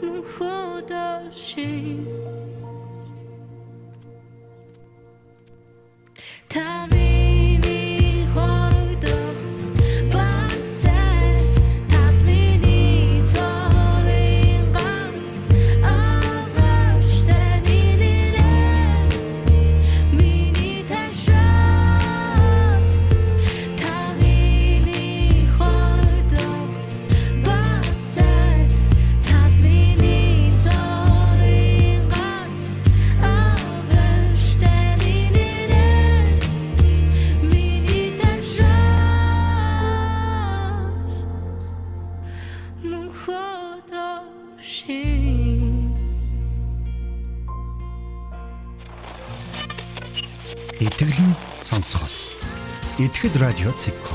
Итгэлийн сонсгоос. Итгэл радио Цэкко.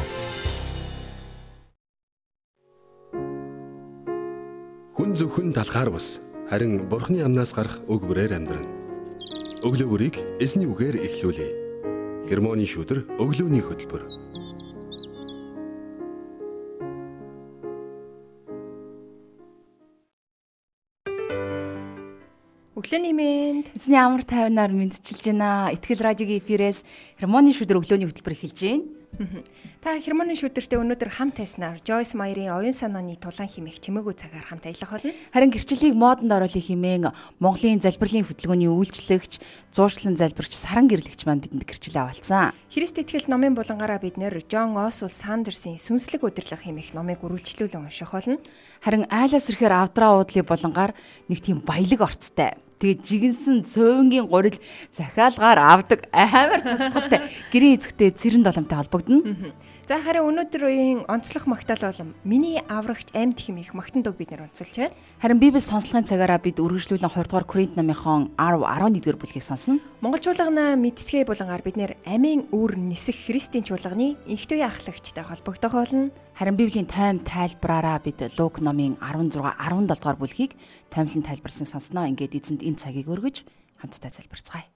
Хүн зөвхөн талхаар бус, харин Бурхны амнаас гарах үг бүрээр амьдрана. Өглөөгөрийг эзний үгээр эхлүүлье. Гермоны шүдэр өглөөний хөтөлбөр. Өглөөний мэнд. Эзний амар тайвнаар мэдчилж байна. Итгэл радиогийн эфирээс Гермоны шүдэр өглөөний хөтөлбөр эхэлж байна. Та Гермоны шүдэртээ өнөөдөр хамт тайснаар Joyce Meyer-ийн оюун санааны тулаан химэх чимээгүй цагаар хамт аялах болно. Харин гэрчлэлийг модонд оруулах хэмээн Монголын залбирлын хөтөлбөрийн үйлчлэгч, зуурчлан залбирч, саран гэрлэгч маань бидэнд гэрчлэлээ авалцсан. Христ итгэл номын булангаараа бид нэр John Oswald Sanderson сүнслэг удирдлага хэмээх номыг үргэлжлүүлэн унших болно. Харин айлаас ирэхээр авдраа уудлын булангаар нэг тийм баялаг орцтой. Тэгээд жигэнсэн цөөнгийн гурил захиалгаар авдаг амар тусгалтай гэрээ эзэгтэй цэрэн доломтой холбогдно. За харин өнөөдөр үеийн онцлог магтаал бол миний аврагч амьд хэмээх магтанд үг бид нэр онцолж байна. Харин Библи сонслогын цагаараа бид үргэлжлүүлэн 20 дугаар Коринт номынхон 10-11-р бүлгийг сонсно. Монгол чуулганы мэдсгээ булангаар бид нэр амийн үр нисэх Христийн чуулганы инхтүе ахлагчтай холбогдох болно. Харин Библийн тайм тайлбараараа бид Лук номын 16-17 дугаар бүлгийг таймлан тайлбарсан сонсноо. Ингээд эзэнд энэ цагийг өргөж хамтдаа залбирцгаая.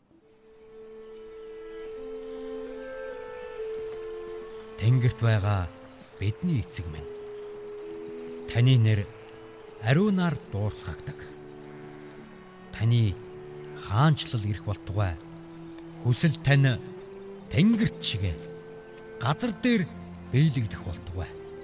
Тэнгэрт байгаа бидний эцэг минь. Таны нэр ариунаар дуурцгаагдаг. Таны хаанчлал ирэх болтугай. Хүсэл тань тэнгэрт шиг газар дээр биелэгдэх болтугай.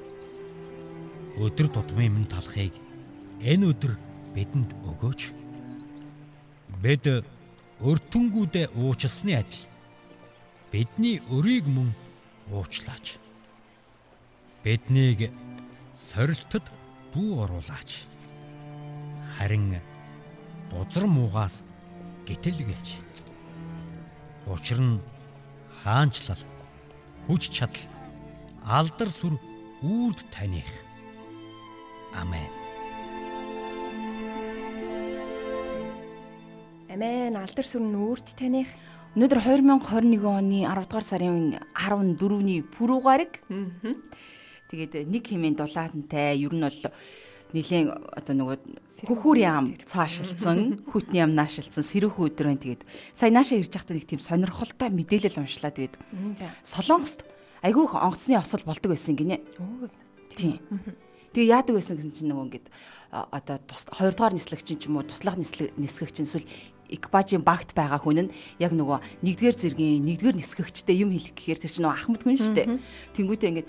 Өдөр тутмын минь талахыг энэ өдөр бидэнд өгөөч. Бид өртөнгүүдээ уучлсны адил бидний өрийг мөн уучлаач. Биднийг сорилтод бүү оруулаач. Харин бузар муугаас гítэлгээч. Учир нь хаанчлал, хүч чадал, алдар сүр үрд таних. Амен. Амен. Алдар сүр нь үрд таних. Өнөөдөр 2021 оны 10 дугаар сарын 14-ний пүрэв гараг. Тэгээд нэг хэмээн дулаантай ер нь бол нэлийн одоо нөгөө хөхүүр яам цаашилсан, хүтний яам наашилсан сэрүүхэн өдөр байна. Тэгээд сая наашаа ирж байхдаа нэг тийм сонирхолтой мэдээлэл уншлаа. Тэгээд Солонгост айгүй их онгоцны осол болдог байсан гинэ. Тийм. Тэгээ яадаг байсан гэсэн чинь нөгөө ингээд одоо 2 дугаар нислэгч ч юм уу туслах нисгэгч эсвэл экипажийн багт байгаа хүн нь яг нөгөө 1-р зэргийн 1-р нисгэгчтэй юм хэлэх гэхээр тэр чинь нөгөө ахмад хүн шүү дээ. Тэнгүүтээ ингээд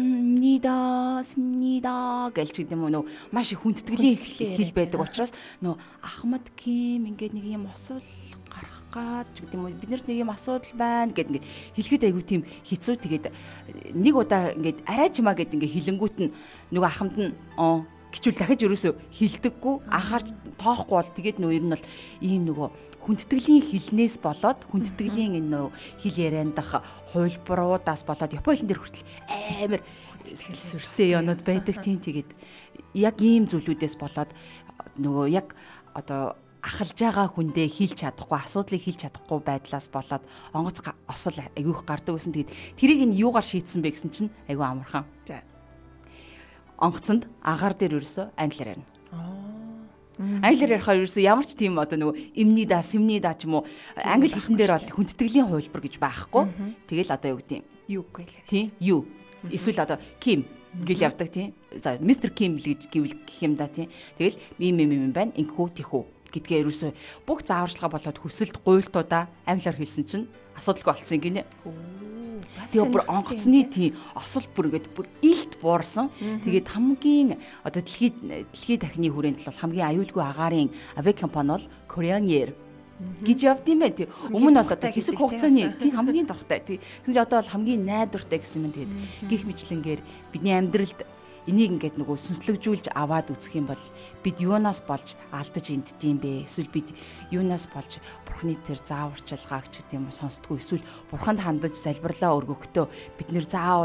смнида гэлч гэдэг юм уу нөгөө маш их хүндэтгэлийн хэл байдаг учраас нөгөө ахмад ким ингээд нэг юм осол гарах гад ч гэдэг юм уу биднэрт нэг юм асуудал байна гэд ингээд хэлэхэд айгүй тийм хэцүү. Тэгээд нэг удаа ингээд арайчмаа гэд ингээд хилэнгүүт нь нөгөө ахмад нь гिचүүл дахиж ерөөсөө хилдэггүй анхаарч тоохгүй бол тэгээд нөө ер нь бол ийм нөгөө хүндэтгэлийн хилнээс болоод хүндэтгэлийн энэ нөө хил яриандах хувилбаруудаас болоод Японы хэлэн дээр хүртэл амар сүртэй юмнууд байдаг тийм. Тэгээд яг ийм зүйлүүдээс болоод нөгөө яг одоо ахалж байгаа хүндээ хилж чадахгүй асуудлыг хилж чадахгүй байдлаас болоод онгоц осол айгүйх гардаг гэсэн. Тэгээд тэрийг нь юугаар шийдсэн бэ гэсэн чинь айгүй амархан. За онгоцонд агаар дээр ерөөсөө англиар ярина. Англиар ярихаар ерөөсөө ямар ч тийм одоо нөгөө имнида ч юм уу англи хэлэн дээр бол хүндэтгэлийн хувилбар гэж байхгүй. Тэгэл одоо юу гэдэг юм? Юу гэлээ. Тийм юу. Эсвэл одоо ким гэл явдаг тийм. За мистер Ким гэж гэвэл гэх юм да тийм. Тэгэл юм байна. Инхүү тийхүү гэдгээ ерөөсөө бүх зааварчилгаа болоод хүсэлт гуйлтуудаа англиар хэлсэн чинь асуудалгүй болцсон гинэ. Тэгээ бүр онгоцны тийм осол бүргээд бүр илт буурсан. Тэгээд хамгийн одоо дэлхийд дахины хүрээнд бол хамгийн аюулгүй агаарын авиакомпани бол Korean Air гэж явд юм байна. Өмнө нь одоо хэсэг хугацааны тийм хамгийн дуртай. Тэгсэн чинь одоо бол хамгийн найдвартай гэсэн юм. Тэгээд гих мэтлэнгээр бидний амьдралд энийг ингээд нөгөө сүнслэгжүүлж аваад үзэх юм бол бид юунаас болж алдаж энддэм бэ? Эсвэл бид юунаас болж бурхны тэр зааварчилгааг ч гэдэм юм сонсдгоо эсвэл бурханд хандаж залбирлаа өргөхдөө бид нэр заавал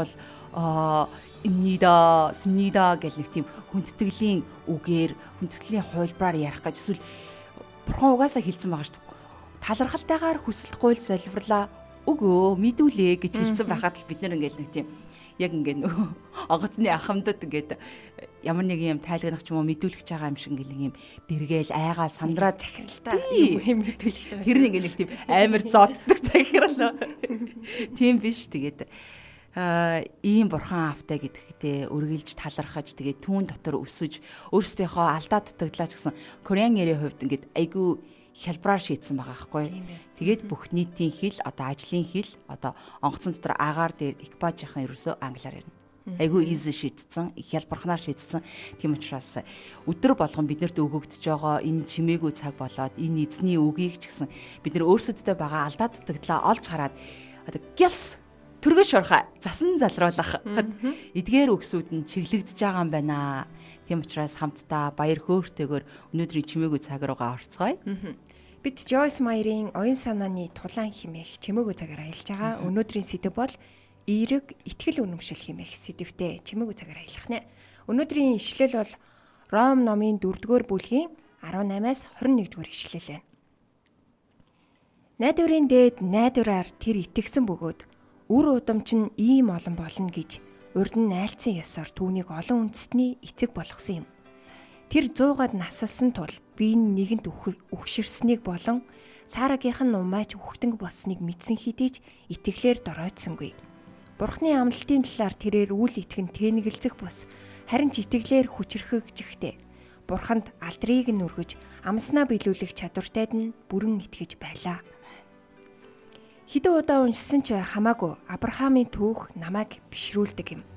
имнида гэх нэг тийм хүндэтгэлийн үгээр хүндэтгэлийн хувилбараар ярих гэж эсвэл бурхан угаасаа хэлсэн байгаа шүү дээ. Талархалтайгаар хүсэлт гуйл залбирлаа өгөө мэдүүлээ гэж хэлсэн байхад л бид нэр ингээд нэг тийм яг ингээд нөгөө онгоцны ахмадад ингээд ямар нэг юм тайлгнах ч юм уу мэдүүлэх гэж байгаа юм шиг ингээд нэг юм бэргээл айгаа сандраад захиралтай юм мэдүүлэх гэж байгаа. Тэр нэг нэг тийм амар зодддаг захирал. Тийм биш. Тэгээд ийм бурхан автай гэдэгтээ үргэлж талархаж тэгээд түүн дотор өсөж өөрсдийнхөө алдаа дутагдлаач гэсэн Korean Air-ийн хувьд ингээд айгүй хялбараар шийдсэн байгаа байхгүй. Тэгээд бүх нийтийн хэл одоо ажлын хэл одоо онгоцон дотор агаар дээр экипажийнхан ерөөсөө англиар ярина. Айгүй easy шийдсэн, хялбарханаар шийдсэн. Тийм учраас өдөр болгон биднэрт өгөгдөж байгаа энэ чимээгүй цаг болоод энэ эзний үгийг ч гэсэн бид нар өөрсөддөө байгаа алдаа дутагдлаа олж хараад одоо гялс түргэж шорхаа засан залруулах. Эдгээр үгсүүд нь чиглэгдэж байгаа юм байна. Тийм учраас хамтдаа баяр хөөртэйгээр өнөөдрийн чимээгүй цаг руугаа орцгоё. Бид Joyce Meyer-ийн оюун санааны тулаан хэмээх чимээгүй цагаар аялж байгаа. Өнөөдрийн сэдэв бол эерэг итгэл үнэмшил хэмээх сэдэвтэй чимээгүй цагаар аялах нэ. Өнөөдрийн ишлэл бол Ром номын 4-р бүлгийн 18-аас 21-р ишлэл байна. Найдварын дээд найдвараар тэр итгэсэн бөгөөд үр удамч нь ийм олон болно гэж урд нь айлцсан ёсоор түүнийг олон үндэстний эцэг болгосон юм. Тэр 100-аад насалсан тул бие нь нэгэнт үхширснийг болон Сарагийнх нь умаач үхтэнг болсныг мэдсэн хэдий ч итгэлээр доройтсонгүй. Бурхны амлалтын талаар тэрээр үл итгэн тэнэгэлзэх бус харин ч итгэлээр хүчрхэгжихтэй. Бурханд алдрыг нь өргөж амснаа биелүүлэх чадвартайд нь бүрэн итгэж байлаа. Хэдэн удаа уншсан ч хамаагүй Авраамийн түүх намайг бишрүүлдэг юм.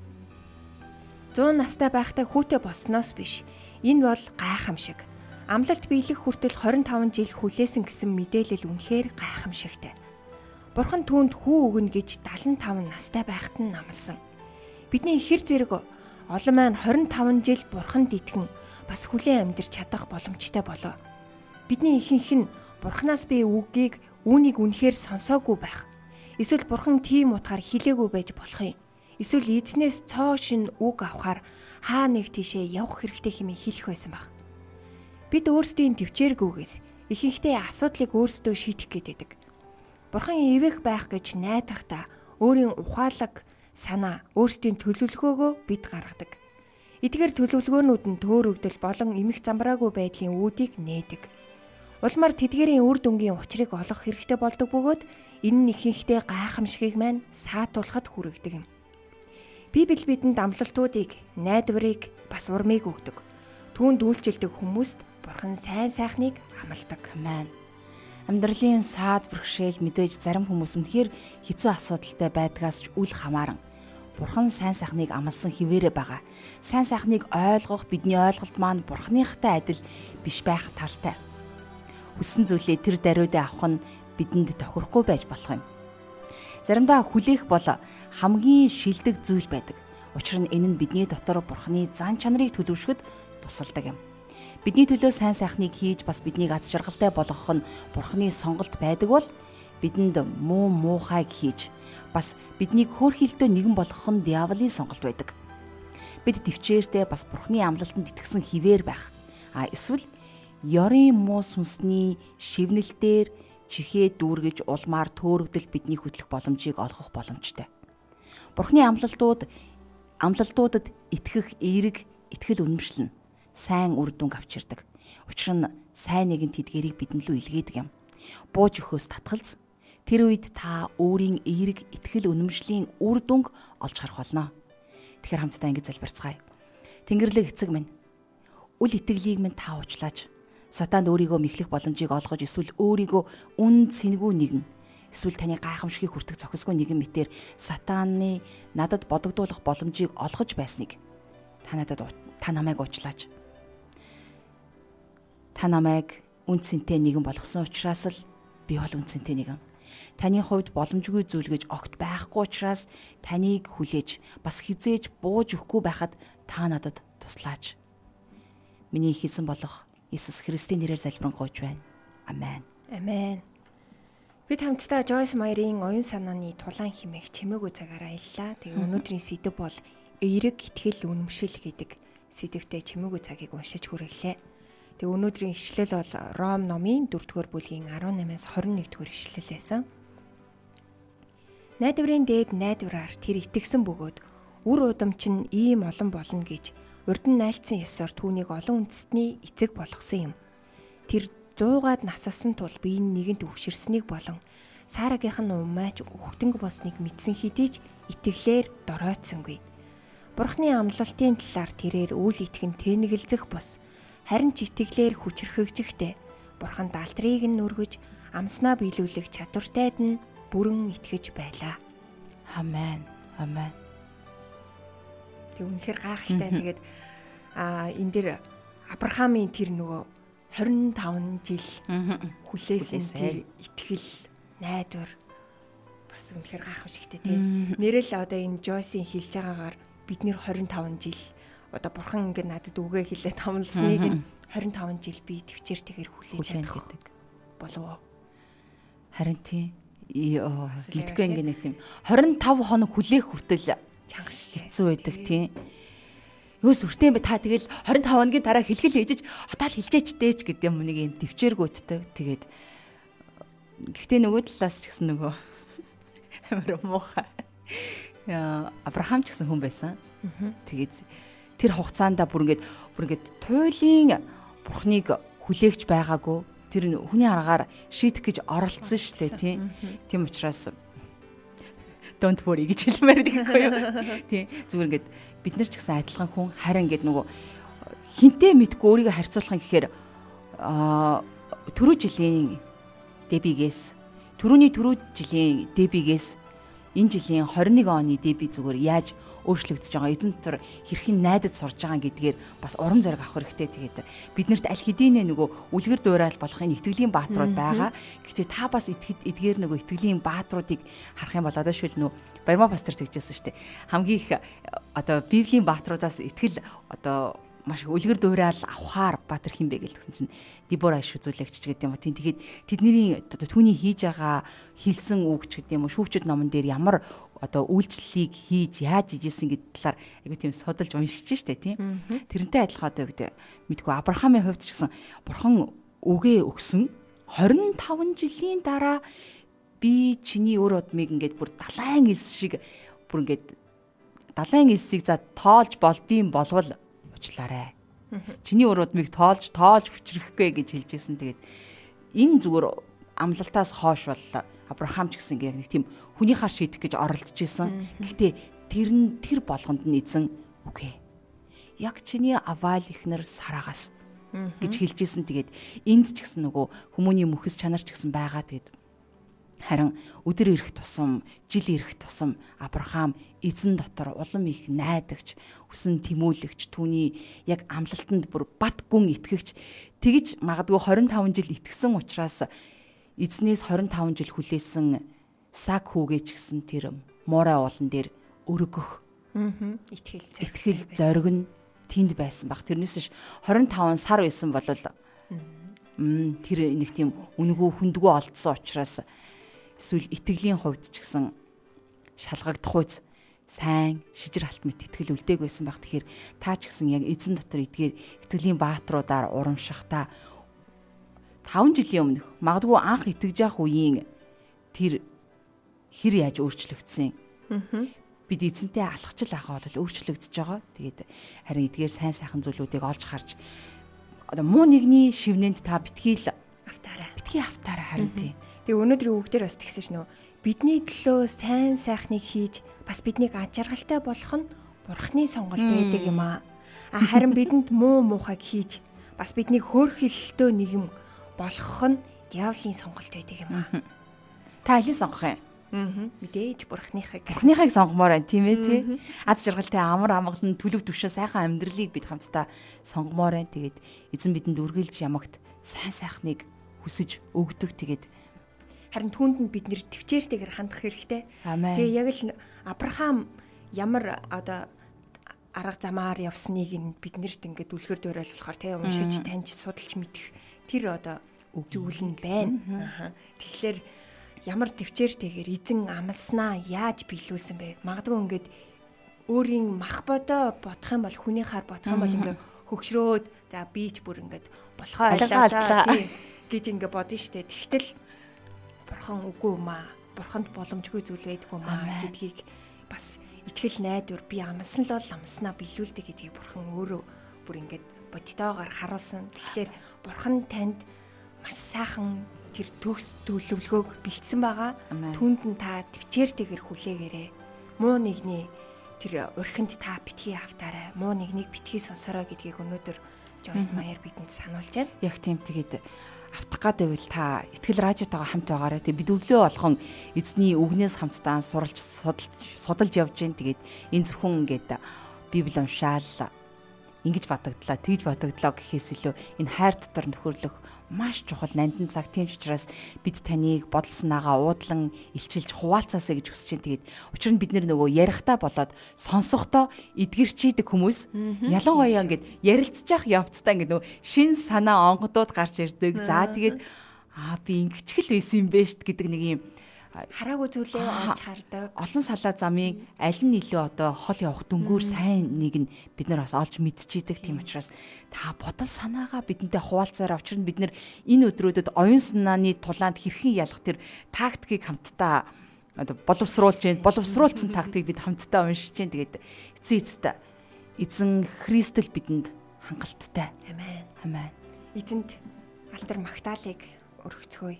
100 настай байхдаа хүүтэй болсноос биш. Энэ бол гайхамшиг. Амлалт биелэх хүртэл 25 жил хүлээсэн гэсэн мэдээлэл үнэхээр гайхамшигтай. Бурхан түүнд хүү өгнө гэж 75 настай байхад нь амласан. Бидний ихэр зэрэг олон маань 25 жил Бурханд итгэн бас хүлээн амьдарч чадах боломжтой болоо. Бидний ихэнх нь Бурханаас би үгийг үүнийг үнэхээр сонсоогүй байх. Эсвэл Бурхан тийм утгаар хэлээгүй байж болох юм. Эсвэл эзнээс цоо шин үг авахар хаа нэг тийшээ явах хэрэгтэй хэмээн хэлэх байсан баг. Бид өөрсдийн төвчээргүйгээс ихэнхдээ асуудлыг өөрсдөө шийдэх гээд байдаг. Бурхан эвэх байх гэж найдахдаа өөрийн ухаалаг санаа, өөрсдийн төлөвлөгөөгөө бид гаргадаг. Эдгээр төлөвлөгөөнүүд нь төөрөгдөл болон эмх замбраагүй байдлын үүдийг нээдэг. Улмаар тэдгээрийн үр дүнгийн учрыг олох хэрэгтэй болдог бөгөөд энэ нь ихэнхдээ гайхамшигыг маань саатуулахад хүргэдэг юм. Библи бидэнд амлалтуудыг, найдварыг бас урмыг өгдөг. Түүнд үйлчлдэг хүмүүст Бурхан сайн сайхныг амладаг. Амен. Амьдралын саад бэрхшээл мэдээж зарим хүмүүс үнэхээр хэцүү асуудалтай байдгаас ч үл хамааран Бурхан сайн сайхныг амласан хിവэрэ байгаа. Сайн сайхныг ойлгох бидний ойлголт маань Бурханыхтай адил биш байх талтай. Хүссэн зүйлээ тэр даруйдаа авах нь бидэнд тохирохгүй байж болох юм. Заримдаа хүлээх бол хамгийн шилдэг зүйл байдаг. Учир нь энэ нь бидний дотор Бурханы зан чанарыг төлөвшөхөд тусалдаг юм. Бидний төлөө сайн сайхныг хийж бас биднийг аз жаргалтай болгох нь Бурханы сонголт байдаг бол бидэнд муу муухайг хийж бас биднийг хөөрхилдөө нэгэн болгох нь диаволын сонголт байдаг. Бид төвчээртэй бас Бурханы амлалтанд итгэсэн хിവэр байх. Эсвэл ёрын муу сүнсний шивнэлтээр чихээ дүүргэж улмаар төөрөгдөл бидний хөтлөх боломжийг олгох боломжтой. Бурхны амлалтуудад итгэх эерэг итгэл үнэмшил нь сайн үр дүнг авчирдаг. Учир нь сайн нэгэн тэдгэрийг бидэнд лөө илгээдэг юм. Бууж өхөөс татгалз тэр үед та өөрийн эерэг итгэл үнэмшлийн үр дүнг олж харах болно. Тэгэхээр хамтдаа ингэж залбирцгаая. Тэнгэрлэг эцэг минь, үл итгэлийг минь та уучлаач. Сатанд өөрийгөө мэхлэх боломжийг олгож эсвэл өөрийгөө үн цэнгүй нэгэн эсвэл таны гайхамшигыг хүртэх зохисгүй нэгэн мэтээр сатааны надад бодогдуулах боломжийг олгож байсныг та намайг уучлаач. Та намайг үн цэнтэй нэгэн болгосон учраас л би бол үн цэнтэй нэгэн. Таны хувьд боломжгүй зүйл гэж огт байхгүй учраас таныг хүлээж бас хизээж бууж өгөхгүй байхад та надад туслаач. Миний хийсэн болох Иесус Христийн нэрээр залбирanгуйч байна. Амен. Амен. Бид хамтдаа Жойс Майрын оюун санааны тулаан хэмээх чимээгүй цагаар аяллаа. Тэгээ өнөөдрийн сэдэв бол эерэг итгэл үнэмшил гэдэг сэдэвтэй чимээгүй цагийг уншиж хүргэлээ. Тэгээ өнөөдрийн ишлэл бол Ром номын 4-р бүлгийн 18-аас 21-р ишлэл байсан. Найдварын дээд найдвараар тэр итгэсэн бөгөөд үр удамч нь ийм олон болно гэж урд нь найлцсан ёсоор түүнийг олон үндэстний эцэг болгосон юм. Тэр 100-аад насалсан тул биеийн нэгэнт үхширснийг болон Сарагийнх нь умаач хөхтөнгө босныг мэдсэн хэдий ч итгэлээр доройтсонгүй. Бурхны амлалтын талаар тэрээр үл итгэн тэнэгэлзэх бус харин ч итгэлээр хүчрхэгжихдээ Бурхан далдрыг нь нүргэж амснаа биелүүлэх чадвартайд нь бүрэн итгэж байлаа. Амен. Амен. Тэг үнэхээр гайхалтай. Тэгээд энэ дэр Авраамийн тэр нөгөө 25 жил хүлээсэн тэр итгэл, найдвар бас үнэхээр гайхамшигтай тийм. Нэрэл одоо энэ Жойсийн хэлж байгаагаар бид нэр 25 жил одоо бурхан ингээд надад үгээ хэлээд томлсныг нь 25 жил би төвчээр тэгэр хүлээж чадах гэдэг болов. Харин тийм. Мэдгүй ингээд нэг тийм 25 хоног хүлээх хүртэл чангаш хэцүү байдаг тийм. Юу сүртэй бэ та тэгэл 25 хоногийн дараа хэлхэл хийжиж хатаал хэлжээч дээж гэдэг юм нэг юм төвчээргүйддэг. Тэгээд гэхдээ нөгөө талаас ч гэсэн нөгөө амар муухай. Авраам ч гэсэн хүн байсан. Тэгээд тэр хугацаанд бүр ингээд туйлын бурхныг хүлээгч байгаагүй. Тэр хүний аргаар шийдэх гэж оролцсон шүү дээ тийм. Тийм учраас don't worry гэж хэлмээр дийхгүй юу. Тийм зүгээр ингээд бид нар ч гэсэн адилхан хүн харин ингээд нөгөө хинтээ мэдгүй өөрийгөө харьцуулах гэхээр түрүү жилийн Дебигээс энэ жилийн 21 оны Деби зүгээр яаж өөрчлөгдөж байгаа эзэн дотор хэрхэн найдаж сурж байгаа гэдгээр бас урам зориг авах хэрэгтэй. Тэгээд биднэрт аль хэдийнэ нөгөө үлгэр дуурайл болох энэ итгэлийн бааtruуд байгаа. Гэхдээ та бас эдгээр нөгөө итгэлийн бааtruудыг харах юм бол одоо шил нөө Барма пастор тэгжсэн шүү дээ. Хамгийн их одоо Библийн бааtruудаас итгэл одоо маш их үлгэр дуурайл авахаар Баатар хин бэ гэсэн чинь Дебора иш үзүүлэгч гэдэг юм уу. Тэгээд тэдний түүний хийж байгаа хэлсэн үг ч гэдэг юм уу шүүгчд номон дээр ямар одоо үйлчлэлийг хийж яаж ижсэн гэдэг талаар айгу тийм судалж уншиж штэ тийм. Тэрнтэй адилхан одоо гэдэг мэдгүй Авраамийн хувьд ч гэсэн бурхан үгээ өгсөн 25 жилийн дараа би чиний өр удмыг ингээд бүр далайн элс шиг бүр ингээд далайн элсийг за тоолж болдсон болвол уучлаарай. Чиний өр удмыг тоолж хүчрэхгүй гэж хэлжсэн. Тэгээд энэ зүгээр амлалтаас хойш бол Авраам ч гэсэн яг нэг тийм хүнийхээ шийдэх гэж оролдож исэн. Гэхдээ тэр болгонд нь эзэн үгүй. Яг чиний аваал ихнэр Сарагаас гэж хэлжсэн. Тэгээд энд ч гэсэн нөгөө хүмүүний мөхс чанар ч гэсэн байгаа. Тэгээд харин өдөр ирэх тусам, жил ирэх тусам Авраам эзэн дотор улам их найдагч, хүсэн тэмүүлэгч, түүний яг амлалтанд бүр бат гүн итгэгч тэгж магадгүй 25 жил итгэсэн учраас эзнээс 25 жил хүлээсэн саг хүүгээ ч гэсэн тэр муурай уулан дээр өргөх итгэл зориг нь тэнд байсан баг. Тэрнээс ш 25 сар байсан бол тэр нэг тийм үнгүү хүндгүү олдсон учраас эсвэл итгэлийн хувьд ч гэсэн шалгагдах үз сайн шижир алт мэт итгэл үлдээг байсан баг. Тэгэхээр та ч гэсэн яг эзэн дотор эдгээр итгэлийн бааtruудаар урамших та 5 жилийн өмнөх магадгүй анх итгэж явах үеийн тэр хэр яаж өөрчлөгдсөн. Бид эзэнтэй алхачл ахаа бол өөрчлөгдөж байгаа. Тэгээд харин эдгээр сайн сайхан зүйлүүдийг олж харж одоо муу нэгний шивнэнд та битгий автаарай харин тийм. Тэгээ өнөөдрийн үгдэр бас тэгсэн шнөө. Бидний төлөө сайн сайхныг хийж бас биднийг аж аргалтай болгох нь Бурхны сонголт байдаг юм аа. Харин бидэнд муу муухайг хийж бас бидний хөөрхөлтөө нэгэн болгох нь диавлын сонголт байдаг юм аа. Та алийг сонгох юм? Мэдээж бурхныхыг. Бурхныхыг сонгомоор байна тийм ээ тий. Аз жаргалтай амар амгалан төлөв төвшөө сайхан амьдралыг бид хамтдаа сонгомоор байна. Тэгээд эзэн бидэнд үргэлж ямагт сайн сайхныг хүсэж өгдөг. Тэгээд харин түүнд нь бид нэр төвчээртэйгээр хандах хэрэгтэй. Амен. Тэгээ яг л Авраам ямар одоо арга замаар явсныг бид нэрт ингээд үлгэр дуурайл болохоор тий уншиж таньж судалж мэдэх тэр одоо зүйл нь байна. Тэгэхээр ямар төвчээртэйгээр эзэн амласнаа яаж биелүүлсэн бэ? Магадгүй ингээд өөрийн мах бодоо бодох юм бол хүний хаар бодох юм бол ингээд хөгшрөөд за би ч бүр ингээд болохоо ойлголаа гэж ингээд бодно штэ. Тэгтэл бурхан үгүй юм аа. Бурханд боломжгүй зүйл байдгүй юм аа гэдгийг бас итгэл найдвар би амлсан л бол амлснаа биелүүлдэг гэдгийг бурхан өөрөө бүр ингээд бодтойгоор харуулсан. Тэгэхээр бурхан танд маш сайхан тэр төгс төлөвлөгөөг бэлдсэн байгаа. Түүнд нь та төвчээртэйгээр хүлээгээрэй. Муу нэгний тэр урхинд та битгий автаарай. Муу нэгнийг битгий сонсороо гэдгийг өнөөдөр Joyce Meyer бидэнд сануулж байна. Яг тийм тэгээд автах гэдэг бол та Итгэл радиотойгоо хамт байгаарай. Тэгээд бид өглөө болгон эзний үгнээс хамтдаа суралж судалж явж гин. Тэгээд энэ зөвхөн ингээд Библи уншаал ингэж батагдлаа, тэгж батагдлаа гэхээс илүү энэ хайр дотор нөхөрлөх маш чухал нандин цаг. Тийм ч учраас бид таныг бодол санаагаа уудлан илчилж хуваалцаасаа гэж хүсэж байна. Тэгээд учир нь бид нөгөө ярихдаа болоод сонсохдоо эдгэрчийдэг хүмүүс ялангуяа ингээд ярилцж явах явцдаа ингээд нөгөө шин санаа онгодууд гарч ирдэг. За тэгээд би ингэчгэл байсан юм бэ шт гэдэг нэг юм хараагүй зүйлээ олж хардаг. Олон салаа замын аль нь илүү одоо хол явах дүнгүүр сайн нэг нь бид нар бас олж мэдчихийдэг. Тийм учраас та бодол санаагаа бидэнтэй хуваалцаараа. Учир нь бид нар энэ өдрүүдэд оюун санааны тулаанд хэрхэн ялах тэр тактикийг хамтдаа одоо боловсруулсан тактикийг бид хамтдаа уншиж जैन. Тэгээд эзэн Христэл бидэнд хангалттай. Амен. Амен. Эзэнд алтар магтаалыг өргөцгөөе.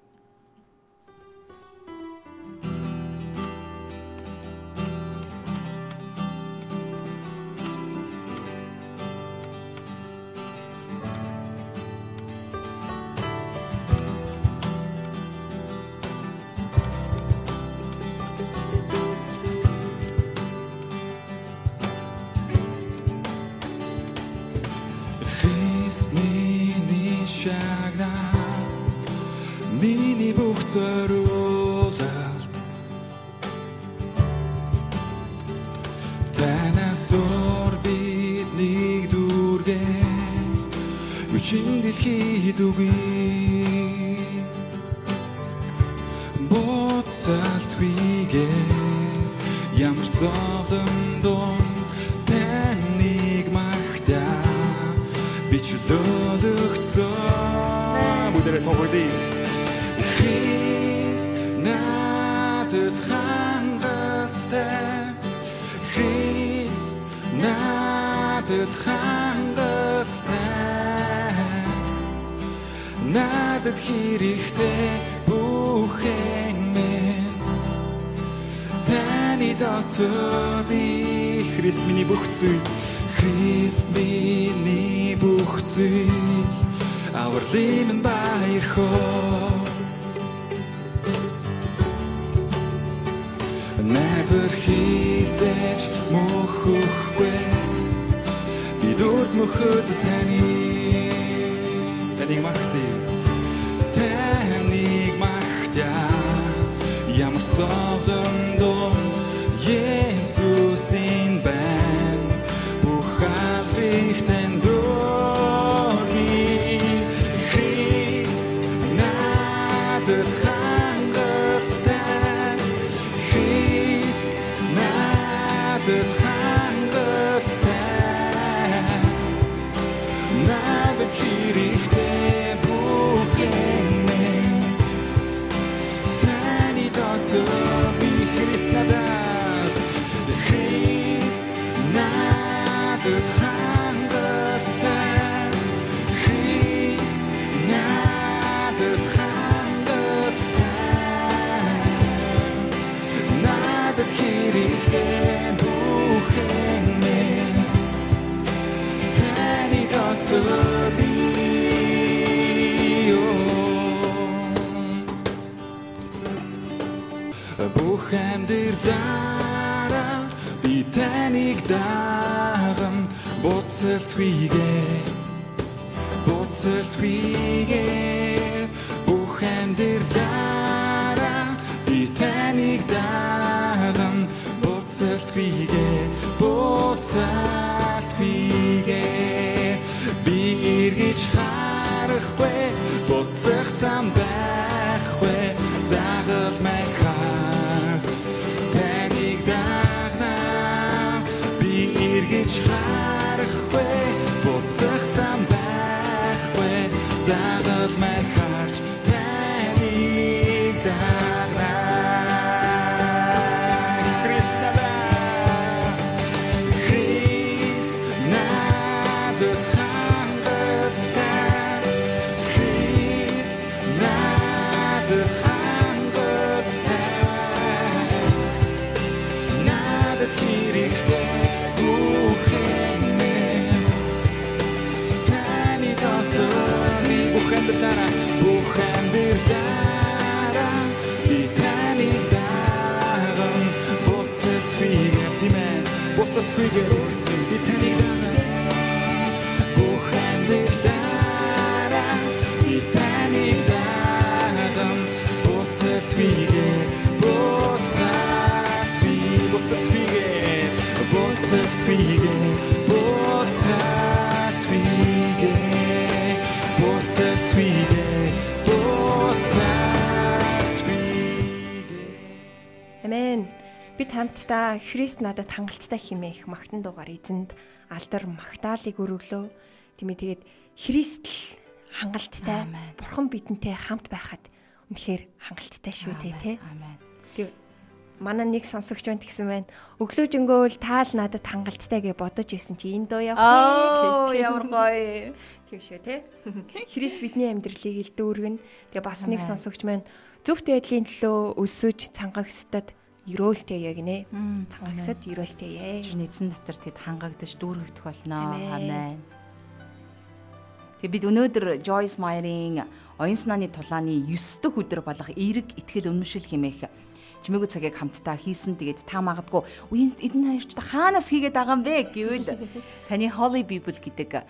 Миний бүх зориулалт танаас өөр биднийг дүүргээ үчин дэлхийд үгүй боцалтвигээ ямар зовлон дон таныг магтаа бичлөлөгцөө бүдэрэ тоглоё Христ надад хангалттай Христ надад хангалттай надад хэрэгтэй бүхэн минь таны дотор би Христ миний бүх зүйл Христ миний бүх зүйл авралын баярхоо Надад хизээч мөхөхгүй би дурд мөхөд таныг магтая ямар зовлон дон Есүсийн байна бүх хаалрыг танд дөргий Христ надад хангалттай Христ надад хангалттай надад хэрэгтэй бүх буцалтгүйгээ бүх амьдралаараа би таныг даган буцалтгүйгээ би эргэж харахгүй буцах зам байхгүй загалмай хаа таныг дагнаа би эргэж харахгүй буцах зам байхгүй загалмай харж таныг дагнаа Христ надад хангалттай Христ надад хангалттай надад хэрэгтэй буцалтгүйгээ би таныг даган бүх амьдралаараа би таныг даган буцалтгүйгээ Амен. Бид хамтдаа Христ надад хангалттай хэмээх магтан дуугаар эзэнд алдар магтаалыг өргөлөө. Тэгээд Христ л хангалттай. Бурхан бидэнтэй хамт байхад үнэхээр хангалттай шүү дээ, тэ. Тэг манай нэг сонсогч байна гэсэн байна. Өглөөжөнгөөл таал надад хангалттай гэж бодож байсан чи энэ дуу явах гэж ямар гоё. Тийм шүү, тэ. Христ бидний амьдралыг л дүүргэн. Тэгээ бас нэг сонсогч маань зөвхт байдлын төлөө өсөж цангагсдад өрөөлтэй гинэ. Цангагсад өрөөлтэй. Чиний эзэн дотор тэд хангагдаж дүүргэх болно. Амен. Тэгээ бид өнөөдөр Joyce Meyer-ийн Оюун санааны тулааны 9 дахь өдөр болох эерэг итгэл үнэмшил хэмээх чимээгүй цагийг хамтдаа хийсэн. Тэгээд та магадгүй эдэн хоёрч та хаанаас хийгээд байгаа юм бэ гэвэл таны Holy Bible гэдэг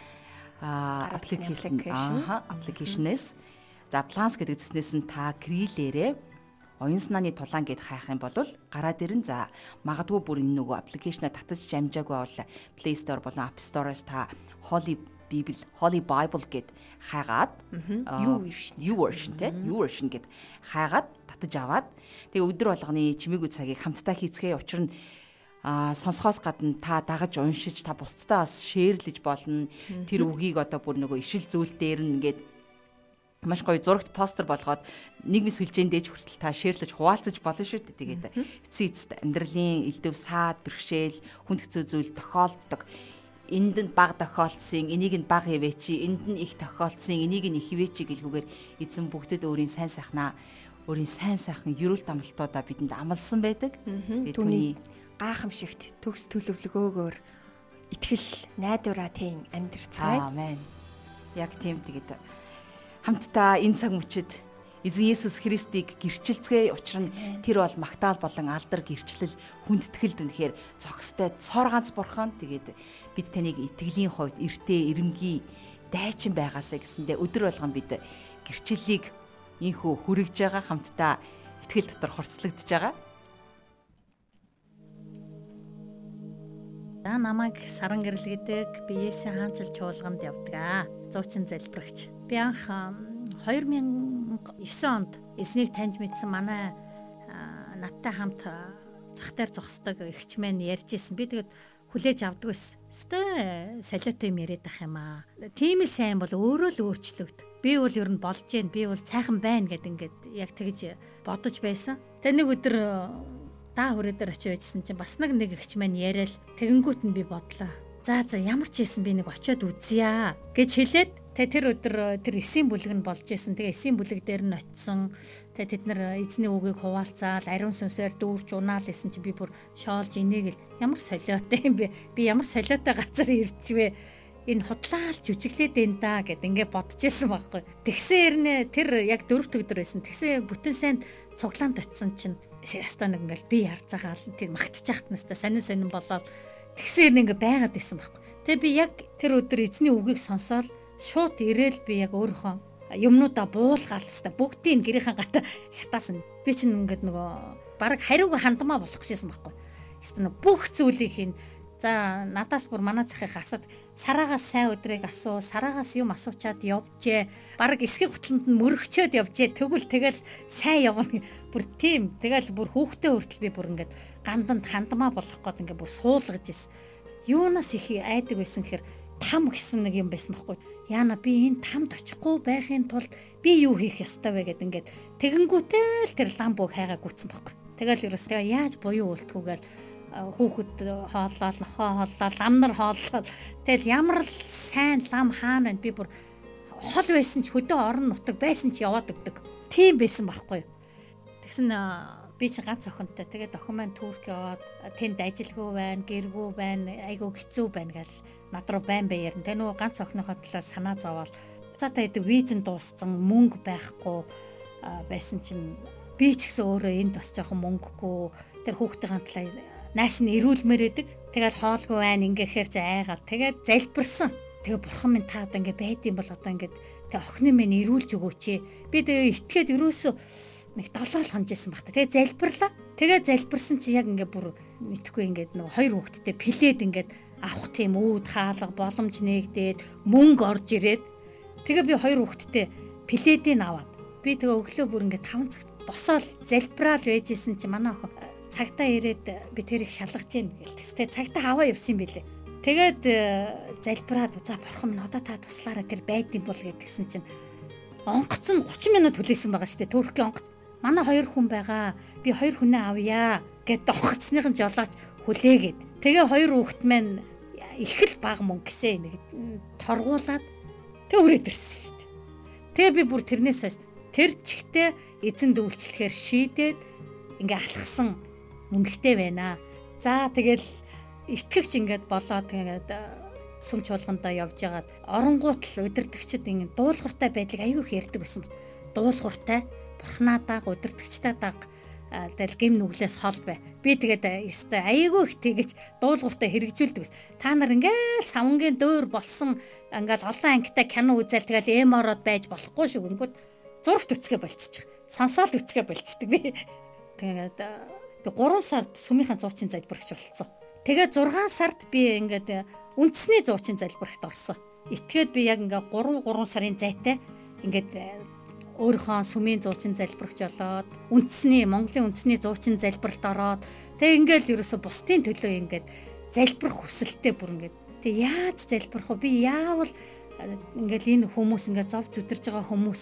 аппликейшнээс за Plans гэдэг зэснээс нь та крилээрээ Оюун санааны тулаан гэд хайх юм бол гараад ирэн за магадгүй бүр энэ нөгөө аппликейшнаа татаж амжаагүй бол Play Store болон App Store-оос та Holy Bible гэд хайгаад YouVersion гэд хайгаад татаж аваад тэгээ өдөр болгоны чимээгүй цагийг хамтдаа хийцгээе. Учир нь сонсохоос гадна та дагаж уншиж та бусдаа бас шеэрлэж болно. Тэр үгийг одоо бүр нөгөө ишил зүйл дээр нь ингээд маш гоё зурагт постэр болгоод нэг мэс хүлжээн дээж хүртэл та шеэрлэж хуваалцаж болно шүү дээ. Тэгээд эцсийн эцэст амьдралын элдв саад бэрхшээл хүнд хэцүү зүйл тохиолддог. Энд нь баг тохиолдсон, энийг нь баг хэвээчи, энд нь их тохиолдсон, энийг нь их хэвээчи гэлгүйгээр эзэн бүгдэд өөрийн сайн сайхан ерөөлт амлалтуудаа бидэнд амласан байдаг. Түүний гайхамшигт төгс төлөвлөгөөгөөр итгэл найдвараа тийм амьдрцгаая. Амен. Яг тийм тэгээд хамтдаа энэ цаг мөчид эзэн Есүс Христийг гэрчилцгээе. Учир нь тэр бол магтаал болон алдар гэрчлэл хүндэтгэлд үнэхээр зохистой цор ганц бурхан. Тэгээд бид таныг итгэлийн хувьд эртээ эрэмгий дайчин байгаасаа гэсэндээ өдөр болгон бид гэрчлэлийг инхүү хүрэж байгаа хамтдаа итгэл дотор хурцлагдж байгаа. Намайг саран гэрлэгдэг биеэсээ хаанчил чуулганд явдаг. Зуучин залбирагч. Би анх 2009 онд эзнийг таньж мэдсэн манай надтай хамт зах дээр зогсдог эгч маань ярьж исэн. Би тэгээд хүлээж авдаг байсан. Өстой солиотой юм яриад ах юм аа. Тийм л сайн бол өөрөө л өөрчлөгд. Би бол ер нь болж гэн, би бол цайхан байна гэд ингээд яг тэгж бодож байсан. Тэгээ нэг өдөр даа хүрээ дээр очиж байжсэн чинь бас нэг эгч маань яриад тэгэнгүүт нь би бодлоо. За ямар ч байсан би нэг очиод үзье гэж хэлээд тэр өдөр тэр эсийн бүлэг нь болж исэн. Тэгээ эсийн бүлэг дээр нь очисон. Тэгээ тэд нар эзний үгийг хуваалцаал, ариун сүнсээр дүүрч унаал исэн чи би бүр шоолж инеэгэл ямар солиотой юм бэ? Би ямар солиотой газар ирчихвэ? Энэ худлаал жүжиглээд энэ да гэд ингээд бодож исэн байхгүй. Тэгсээр тэр яг 4 өдөр байсан. Тэгсээ бүтэн сайн цуглаанд очисон чинь ястаа нэг ингээл би ярцаагаал тэр магтчих хат настай сонин болоод тэгсээр нэг байгаад исэн байхгүй. Тэгээ би яг тэр өдөр эзний үгийг сонсоод шууд ирээл би яг өөрийнхөө юмнуудаа буулгаал хэвээр бүгдийг гэрийнхэн гата шатаасан. Би чинь ингээд нөгөө баг хариуг хандмаа болох гэжсэн байхгүй. Хэвээр бүх зүйлийг хийн. За надаас бүр манай захыг асууд сараагаас сайн өдрийг асуу, сараагаас юм асуучаад явжээ. Бараг эсгийн гутланд нь мөрөгчөөд явжээ. Тэгвэл тэгэл сайн явна. Бүр тийм. Тэгэл бүр хүүхдээ хүртэл би бүр ингээд ганданд хандмаа болох гээд ингээд бүр суулгаж ирсэн. Юунаас их айдаг байсан гэхээр там гэсэн нэг юм байсан байхгүй. Яана би энэ тамд очихгүй байхын тулд би юу хийх ёстой вэ гэд ингээд тэгэнгүүтэл тэр лам бүг хайгаа гүйтсэн байхгүй. Тэгэл ерөөсөө яаж буюу үлдэхгүйгээл хүүхэд хооллоо, нохоо хооллоо, лам нар хооллоо. Тэгэл ямар л сайн лам хаана би бүр хол байсан ч хөдөө орон нутаг байсан ч яваад өгдөг. Тийм байсан байхгүй. Тэгсэн би чи ганц охинтой. Тэгээд охин маань Турк яваад тэнд ажилгүй байна, гэргүй байна, айгүй хэцүү байна гэл над руу байн баярн. Тэ нөгөө ганц охиныхоо талаа санаа зовоол. За та хэд визэн дууссан, мөнгө байхгүй байсан чинь би ч гэсэн өөрөө энд бас жоохон мөнгөгүй тэр хүүхдийн талаа нааш нь ирүүлмээр байдаг. Тэгэл хоолгүй байна ингээхээр ч айгаад тэгээд залбирсан. Тэгээ бурхан минь та одоо ингээ байдсан бол одоо ингээ тэг охины минь ирүүлж өгөөч. Би тэгээ итгээд ерөөсөө нэг 7 хоног жисэн багта. Тэгээ залбирлаа. Тэгээ залбирсан чи яг ингээ бүр мэдхгүй ингээ нэг хоёр хүүхэдтэй плед ингээ авах тийм үүд хаалга боломж нээгдээд мөнгө орж ирээд тэгээ би хоёр хүүхэдтэй пледийг аваад би тэгээ өглөө бүр ингээ 5 цагт босоод залбираал байжсэн чи манай охин цагтаа ирээд би тэрийг шалгаж гин гэлтээс. Тэгээ цагтаа аваа явсан юм билээ. Тэгээд залбираад за бурхан минь одоо та туслаараа тэр байдсан бол гэдгсэн чинь онгоц нь 30 минут хүлээсэн байгаа шүү дээ. Туркийн онгоц. Манай хоёр хүн байгаа. Би хоёр хүнээ авъя гэдэг онгоцныхын жолооч хүлээгээд. Тэгээ хоёр хүүхэд маань их л бага мөнгө гэсэн нэг торгуулад тэг өрөөд ирсэн шүү дээ. Тэгээ би бүр тэрнээс хойш тэр чигтээ эзэнд үйлчлэхээр шийдээд ингээ алхсан мөнгөтэй байна. За тэгэл итгэгч ингээд болоод тэгээд сүм чуулгандаа явж байгаад оронгуут л удирдагчид ингэ дуулууртай байдлыг аягүй их ярьдаг байсан бат. Дуулууртай бурхнаа дааг удирдагчтай дааг тэгэл гим нүглээс хол бай. Би тэгээд ёстой аягүй их тэгэж дуулууртай хэрэгжүүлдэг. Та нар ингээл савнгийн дөөр болсон ингээл олон ангитай кино үзэл тэгэл эмороод байж болохгүй шүү. Ингээд зургт үцгээ болчихчих. Сонсоод үцгээ болчдөг би. Тэгээд би 3 сард сүмийнхэн зуучин залбирагч болцсон. Тэгээд 6 сард би ингээд үндэсний зуучин залбирагт орсон. Итгээд би яг ингээд 3 сарын зайтай ингээд өөрийнхөө сүмийн зуучин залбирагч болоод Монголын үндэсний зуучин залбиралд ороод тэгээд ингээд ерөөсө бусдын төлөө ингээд залбирах хүсэлтэй бүр ингээд тэг яаж залбирах вэ? Би яавал ингээд энэ хүмүүс ингээд зов зүдэрж байгаа хүмүүс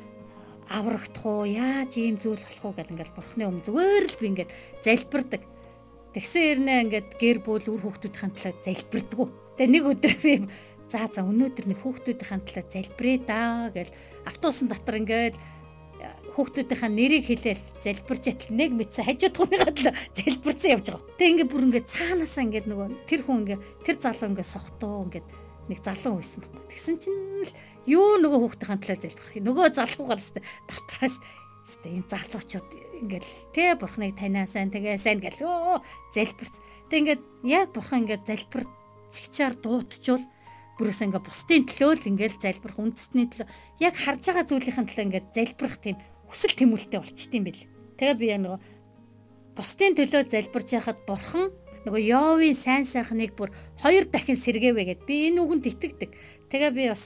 аврагдах уу, яаж ийм зүйл болох уу гэл ингээл бурхны өмнө зүгээр л би ингээд залбирдаг. Тэгсэн хэрнээ ингээд гэр бүл үр хүүхдүүдийн талаар залбирдаггүй. Тэгээ нэг өдөр би за өнөөдөр нэг хүүхдүүдийн талаар залбирээ даа гэл автобусын дотор ингээд хүүхдүүдийн нэрийг хэлээл залбирч атал нэг мэдсэн хажуудныхаа талаар залбирцсан явж байгаа. Тэгээ ингээд бүр ингээд цаанаасаа ингээд нөгөө тэр хүн ингээд тэр залуу ингээд сохтуу ингээд нэг залуу байсан байхгүй. Тэгсэн чинь юу нөгөө хүүхдийн талаар залбирх. Нөгөө залуугаар л дотроос энэ залуучууд ингээл тэ бурхныг танаа сайн тэгээ сайн гэл залбирц. Тэг ингээд яг бурхан ингээд залбирчаар дуутчвал бүрээс ингээд бусдын төлөө л ингээд залбирх үндэсний төлөө яг харж байгаа зүйлийн төлөө ингээд залбирх тийм хүсэл тэмүүлэлтэй болчтой юм бэл. Тэгээ би нөгөө бусдын төлөө залбирч яхад бурхан нөгөө Йовын сайн сайхныг бүр 2 дахин сэргээвэ гэд би энэ үгэнд итгэдэг. Тэгээ би бас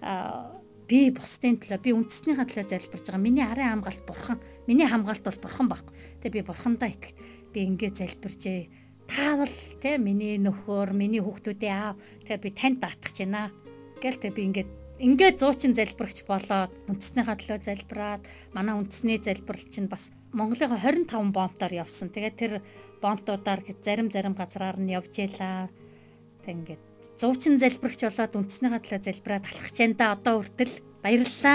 би бусдын төлөө би үндэснийхээ төлөө залбирч байгаа. Миний арын хамгаалт бурхан. Миний хамгаалт бол бурхан байхгүй. Тэгээ би бурхандаа итгэж би ингээд залбирчээ. Таавал те миний нөхөр, миний хүүхдүүдээ аав. Тэгээ би танд даатгах гэж байна. Гэл тэгээ би ингээд зуучин залбирч болоод үндэснийхээ төлөө залбираад манай үндэсний залбирал чинь бас Монголын 25 бомтоор явсан. Тэгээ тэр бомтуудаар зарим газраар нь явж ялаа. Тэг ингээд зуучин залбирч болоод үндэснийхээ төлөө залбираад алхаж байна да одоо хүртэл баярлалаа.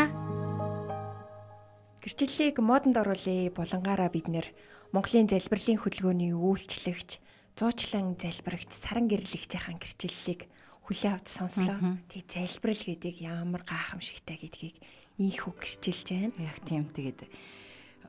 Гэрчлэлийг модонд оруулъя булангаараа бид нэр Монголын залбирлын хөтөлбөрийн үйлчлэгч, зуучлан залбирагч, саран гэрлэгчийн гэрчлэлийг хүлээ авч сонслоо. Тэг залбирал гэдэг ямар гайхамшигтай гэдгийг ийхүү гэрчилж байна. Яг тийм тэгээд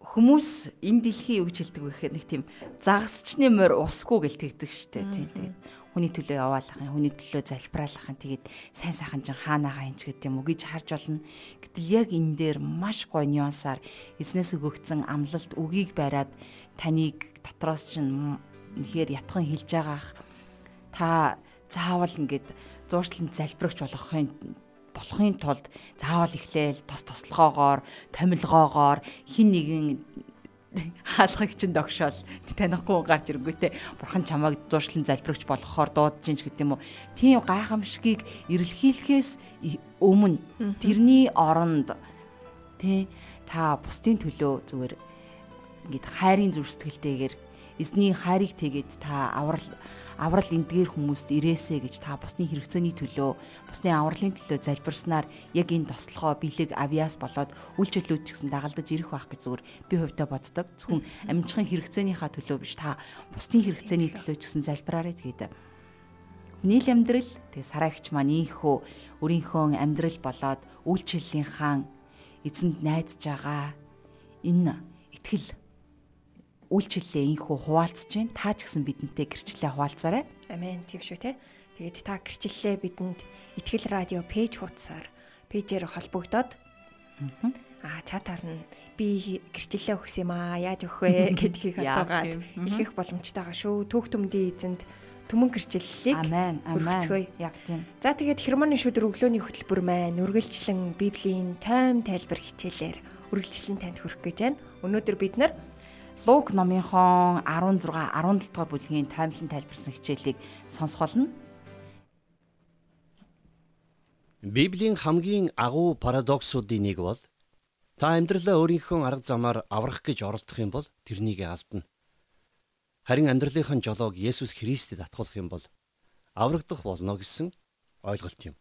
хүмүүс энэ дэлхий юу гэж хэлдэг вэ гэхээр нэг тийм загасчны морь усгүй гэлтгэдэг штэ. Тийм тэгээд хүний төлөө яваалахын, хүний төлөө залбираалахын тэгээд сайн сайхан чин хаанаага энэ ч гэдэг юм уу гэж харж болно. Гэтэл яг энэ дээр маш гоё нюансаар эзнээс өгөгдсөн амлалт үгийг бариад таныг дотроос чин үнэхээр ятхан хэлж байгаах та заавал ингээд зуурчлан залбирагч болохын тулд заавал эхлээл тослогоогоор, томилгоогоор хин нэгэн хаалгыг чинь догшоол танихгүй гарч ирэнгүүтээ бурхан чамайг зуршлан залбирагч болгохоор дуудаж ин ч гэдэг юм уу. Тийм гайхамшигыг эрэлхийлэхээс өмнө тэрний оронд та бусдын төлөө зүгээр ингээд хайрын зүрх сэтгэлтэйгээр эзний хайрыг тэгээд та аврал эндгээр хүмүүст ирээсэ гэж та бусны хэрэгцээний төлөө, бусны авралын төлөө залбирснаар яг энэ тослогоо бэлэг авьяас болоод үйлчлэлүүд ч гэсэн дагалдаж ирэх байх гэж зүгээр би хувьдаа боддог. Зөвхөн амьдчхан хэрэгцээнийхаа төлөө биш, та бусны хэрэгцээний төлөө ч гэсэн залбираарай тэгээд. Хүний л амьдрал тэгээд сараа ихч маань ийхүү өөрийнхөө амьдрал болоод үйлчлэлийн хаан эзэнд найдаж байгаа энэ итгэл үйлчлэлээ инхүү хуваалцж байна. Та ч гэсэн бидэнтэй гэрчлэлээ хуваалцаарай. Амен. Тийм шүү те. Тэгээд та гэрчлэлээ бидэнд Итгэл радио пэйж хуудасаар пэйжээр холбогдоод чатаар нь би гэрчлэлээ өгс юм аа. Яаж өгөх вэ гэдгийг асуугаад ихэх боломжтой байгаа шүү. Түүх төмдийн эзэнд түмэн гэрчлэлийг өргөцгөөе. Яг тийм. За тэгээд хермоны шүдэр өглөөний хөтөлбөр маань үргэлжлэн Библийн тайм тайлбар хичээлээр үргэлжлэн танд хүрэх гэж байна. Өнөөдөр бид нар Лук номынхон 16, 17 дугаар бүлгийн таймлан тайлбарсан хичээлийг сонсох болно. Библийн хамгийн агуу парадоксуудын нэг бол та амьдралаа өөрийнхөө арга замаар аврах гэж оролдох юм бол тэрнийг алдна. Харин амьдралынхаа жолоог Есүс Христэд атгуулах юм бол аврагдах болно гэсэн ойлголт юм.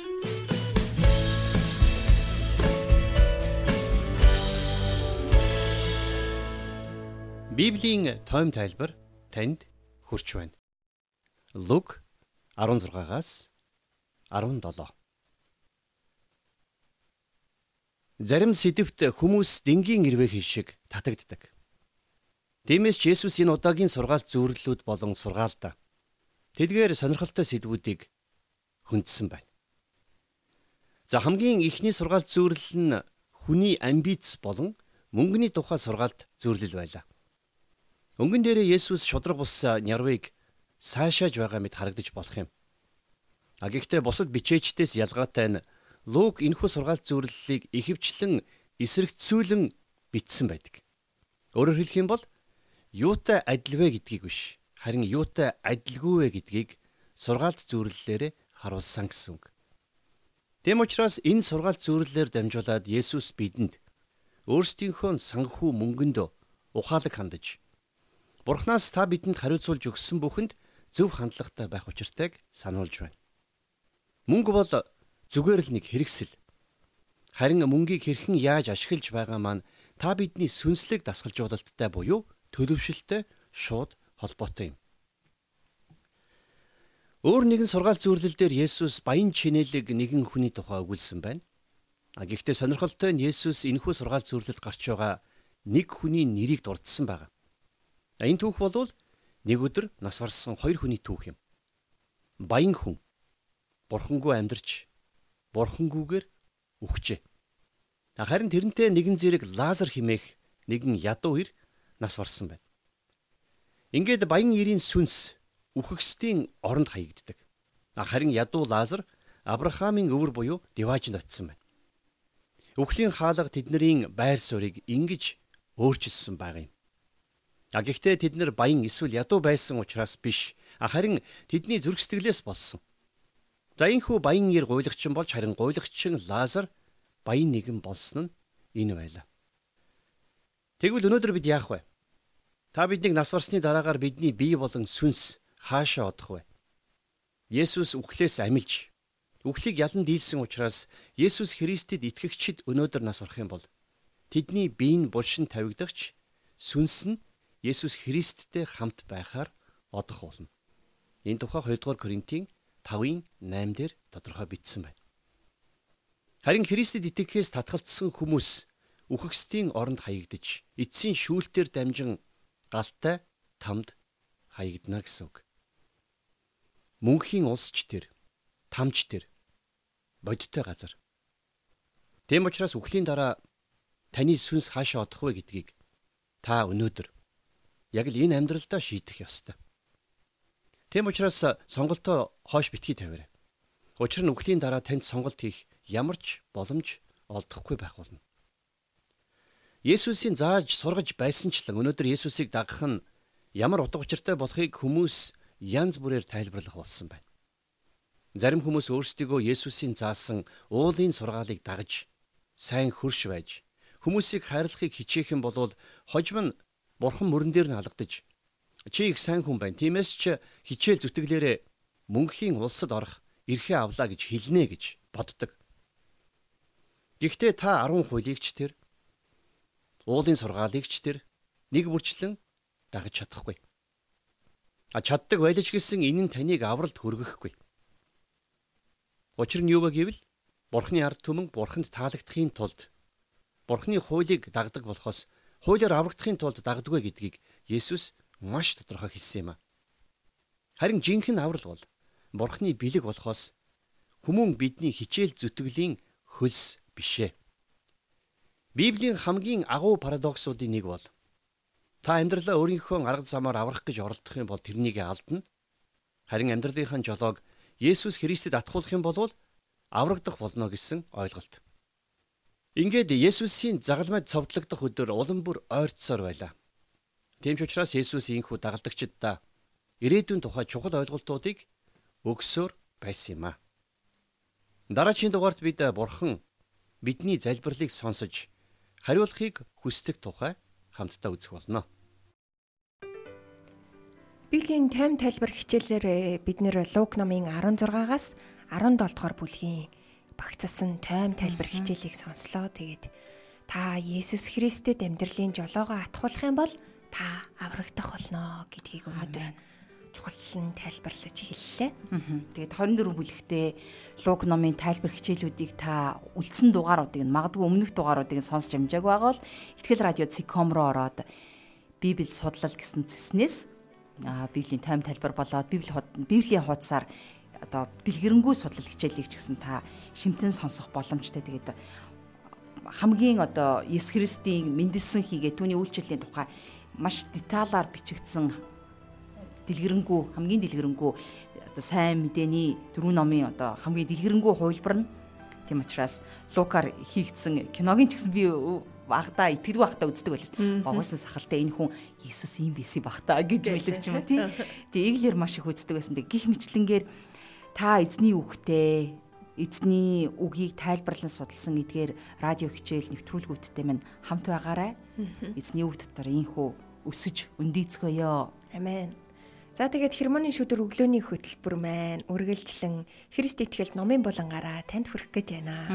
Библийн тойм тайлбар танд хүрч байна. Лук 16-аас 17. Зарим сэдвт хүмүүс дэнгийн ирвэх шиг татагддаг. Тиймээс ч Есүс энэ удаагийн сургаалт зөвлөлүүд болон сургаалдаа тэдгээр сонирхолтой сэдвүүдийг хүндсэн байна. За хамгийн ихний сургаалт зөвлөл нь хүний амбиц болон мөнгөний тухай сургаалт зөвлөл байлаа. Өнгөн дээрээ Есүс шудраг бус нярвыг сайшааж байгаа мэт харагдаж болох юм. Гэхдээ бусад бичээчдээс ялгаатай нь Лук энэхүү сургаалт зөвлөлийг ихэвчлэн эсрэгцүүлэн бичсэн байдаг. Өөрөөр хэлэх юм бол юутай адил вэ гэдгийг биш, харин юутай адилгүй вэ гэдгийг сургаалт зөвлөлөөр харуулсан гэсэн үг. Тэм учраас энэ сургаалт зөвлөлөөр дамжуулаад Есүс бидэнд өөрсдийнхөө санхүү мөнгөнд ухаалаг хандаж Бурханаас та бидэнд хариуцуулж өгсөн бүхэнд зөв хандлагатай байх учиртайг сануулж байна. Мөнгө бол зүгээр л нэг хэрэгсэл. Харин мөнгийг хэрхэн яаж ашиглаж байгаа маань та бидний сүнслэг дасгалжуулалттай буюу төлөвшөлтөй шууд холбоотой юм. Өөр нэгэн сургаалт зөвлөл дээр Есүс баян чинэлэг нэгэн хүний тухай өгүүлсэн байна. Гэхдээ сонирхолтой нь Есүс энэхүү сургаалт зөвлөлд гарч байгаа нэг хүний нэрийг дурдсан байна. Энэ түүх бол нэг өдөр нас барсан хоёр хүний түүх юм. Баян хүн бурхангүй амьдарч бурхангүйгээр үхжээ. Харин тэрнтэй нэгэн зэрэг Лазар хэмээх нэгэн ядуу ир нас барсан байна. Ингээд баян ирийн сүнс үхэгсдийн оронд хаягддаг. Харин ядуу Лазар Авраамийн өвөр буюу Диваажинд очисон байна. Үхлийн хаалга тэдний байр суурийг ингэж өөрчилсөн байгаа юм. Гэхдээ тэд нар баян эсвэл ядуу байсан учраас биш, харин тэдний зүрх сэтгэлээс болсон. За энэхүү баян ир гуйлагчин болж харин гуйлагчин Лазар баян нэгэн болсон нь энэ байлаа. Тэгвэл өнөөдөр бид яах вэ? Та биднийг нас барсны дараагаар бидний бие болон сүнс хаашаа одох вэ? Есүс үхлээс амилж, үхлийг ялан дийлсэн учраас Есүс Христэд итгэгчид өнөөдөр нас барах юм бол тэдний бие нь булшин тавигдагч, сүнс нь Есүс Христтэй хамт байхаар одох болно. Энэ тухай 2 дугаар Коринтын 5-8 дээр тодорхой бичсэн байна. Харин Христэд итгэхээс татгалцсан хүмүүс үхэгсдийн оронд хаягдж, эцсийн шүүлтээр дамжин галтай тамд хаягдана гэсэн үг. Мөнхийн улсч тэр, тамч тэр, бодиттой газар. Тэм учраас үхлийн дараа таны сүнс хаашаа одох вэ гэдгийг та өнөөдөр яг л энэ амьдралдаа шийдэх ёстой. Тэм учраас сонголтоо хойш битгий тавиарай. Учир нь үхлийн дараа танд сонголт хийх ямар ч боломж олдохгүй байх болно. Есүсийн зааж сургаж байсанчлан өнөөдөр Есүсийг дагах нь ямар утга учиртай болохыг хүмүүс янз бүрээр тайлбарлах болсон байна. Зарим хүмүүс өөрсдийгөө Есүсийн заасан уулын сургаалыг дагаж, сайн хөрш байж, хүмүүсийг хайрлахыг хичээх юм бол хожим нь бурхан мөрөн дээр нь алгадаж, чи их сайн хүн байна. Тиймээс ч хичээл зүтгэлээрээ мөнхийн улсад орох эрхээ авлаа гэж хэлнэ гэж боддог. Гэхдээ та 10 хуулийг ч тэр, уулын сургаалыг ч тэр нэг бүрчлэн дагаж чадахгүй. Чаддаг байлж гэсэн энэ нь таныг авралт хүргэхгүй. Учир нь юу вэ гэвэл Бурхны ард түмэн Бурханд таалагдахын тулд Бурхны хуулийг дагдаг болохоос хуулиар аврагдахын тулд дагддаг гэдгийг Есүс маш тодорхой хэлсэн юм а. Харин жинхэнэ аврал бол Бурхны бэлэг болохоос хүмүүн бидний хичээл зүтгэлийн хөлс бишээ. Библийн хамгийн агуу парадоксуудын нэг бол та амьдралаа өөрийнхөө арга замаар аврах гэж оролдох юм бол тэрнийг алдна. Харин амьдралынхаа жолоог Есүс Христэд атгуулах юм бол аврагдах болно гэсэн ойлголт. Ингээд Есүсийн загалмайд цовдлогдох өдөр улам бүр ойртсоор байлаа. Тийм ч учраас Есүс ийхүү дагалдагчдаа ирээдүйн тухай чухал ойлголтуудыг өгсөөр байсан юм а. Дараагийн дугаарт бид Бурхан бидний залбирлыг сонсож хариулахыг хүсдэг тухай хамтдаа үзэх болно. Библийн тайм тайлбар хичээлээр бид нэр Лук номын 16-аас 17 дугаар бүлгийн багцсан тайм тайлбар хичээлийг сонслоо. Тэгээд та Есүс Христэд амьдралын жолоогоо атгуулах юм бол та аврагдах болно гэдгийг өнөөдөр чухалчлан тайлбарлаж хэллээ. Тэгээд 24 бүлэгтээ Лук номын тайлбар хичээлүүдийг та үлдсэн дугааруудыг магадгүй өмнөх дугааруудыг сонсч амжаагүй байгаа бол Итгэл радио Циком руу ороод Библи судлал гэсэн зэснээс Библийн тайм тайлбар болоод Библийн хуудасаар одоо дэлгэрэнгүй судлал хичээлийг ч гэсэн та шимтэн сонсох боломжтой. Тэгээд хамгийн одоо Есүс Христийн мэндэлсэн хийгээ түүний үйлчлэлийн тухай маш деталаар бичигдсэн хамгийн дэлгэрэнгүй одоо сайн мэдээний 4 номын одоо хамгийн дэлгэрэнгүй хувилбар нь. Тийм учраас Лукаар хийгдсэн киногийн ч гэсэн би багтаа итгэдэг багтаа үздэг байлаа. Богоос сахалтай энэ хүн Иесус юм бисий багтаа гэж мэддэг юм тийм. Тэгээ иглэр маш их үздэг байсан. Гэх мэтлэнгээр та эзний үгтэй эзний үгийг тайлбарлан судалсан эдгээр радио хичээл нэвтрүүлгүүдтэй минь хамт байгаарай. Эзний үг дотор ийхүү өсөж өндийцгөөё. Амен. За тэгээд хермоны шүдэр өглөөний хөтөлбөр маань үргэлжлэн Христ итгэлд номын булангаараа танд хүрэх гэж байна.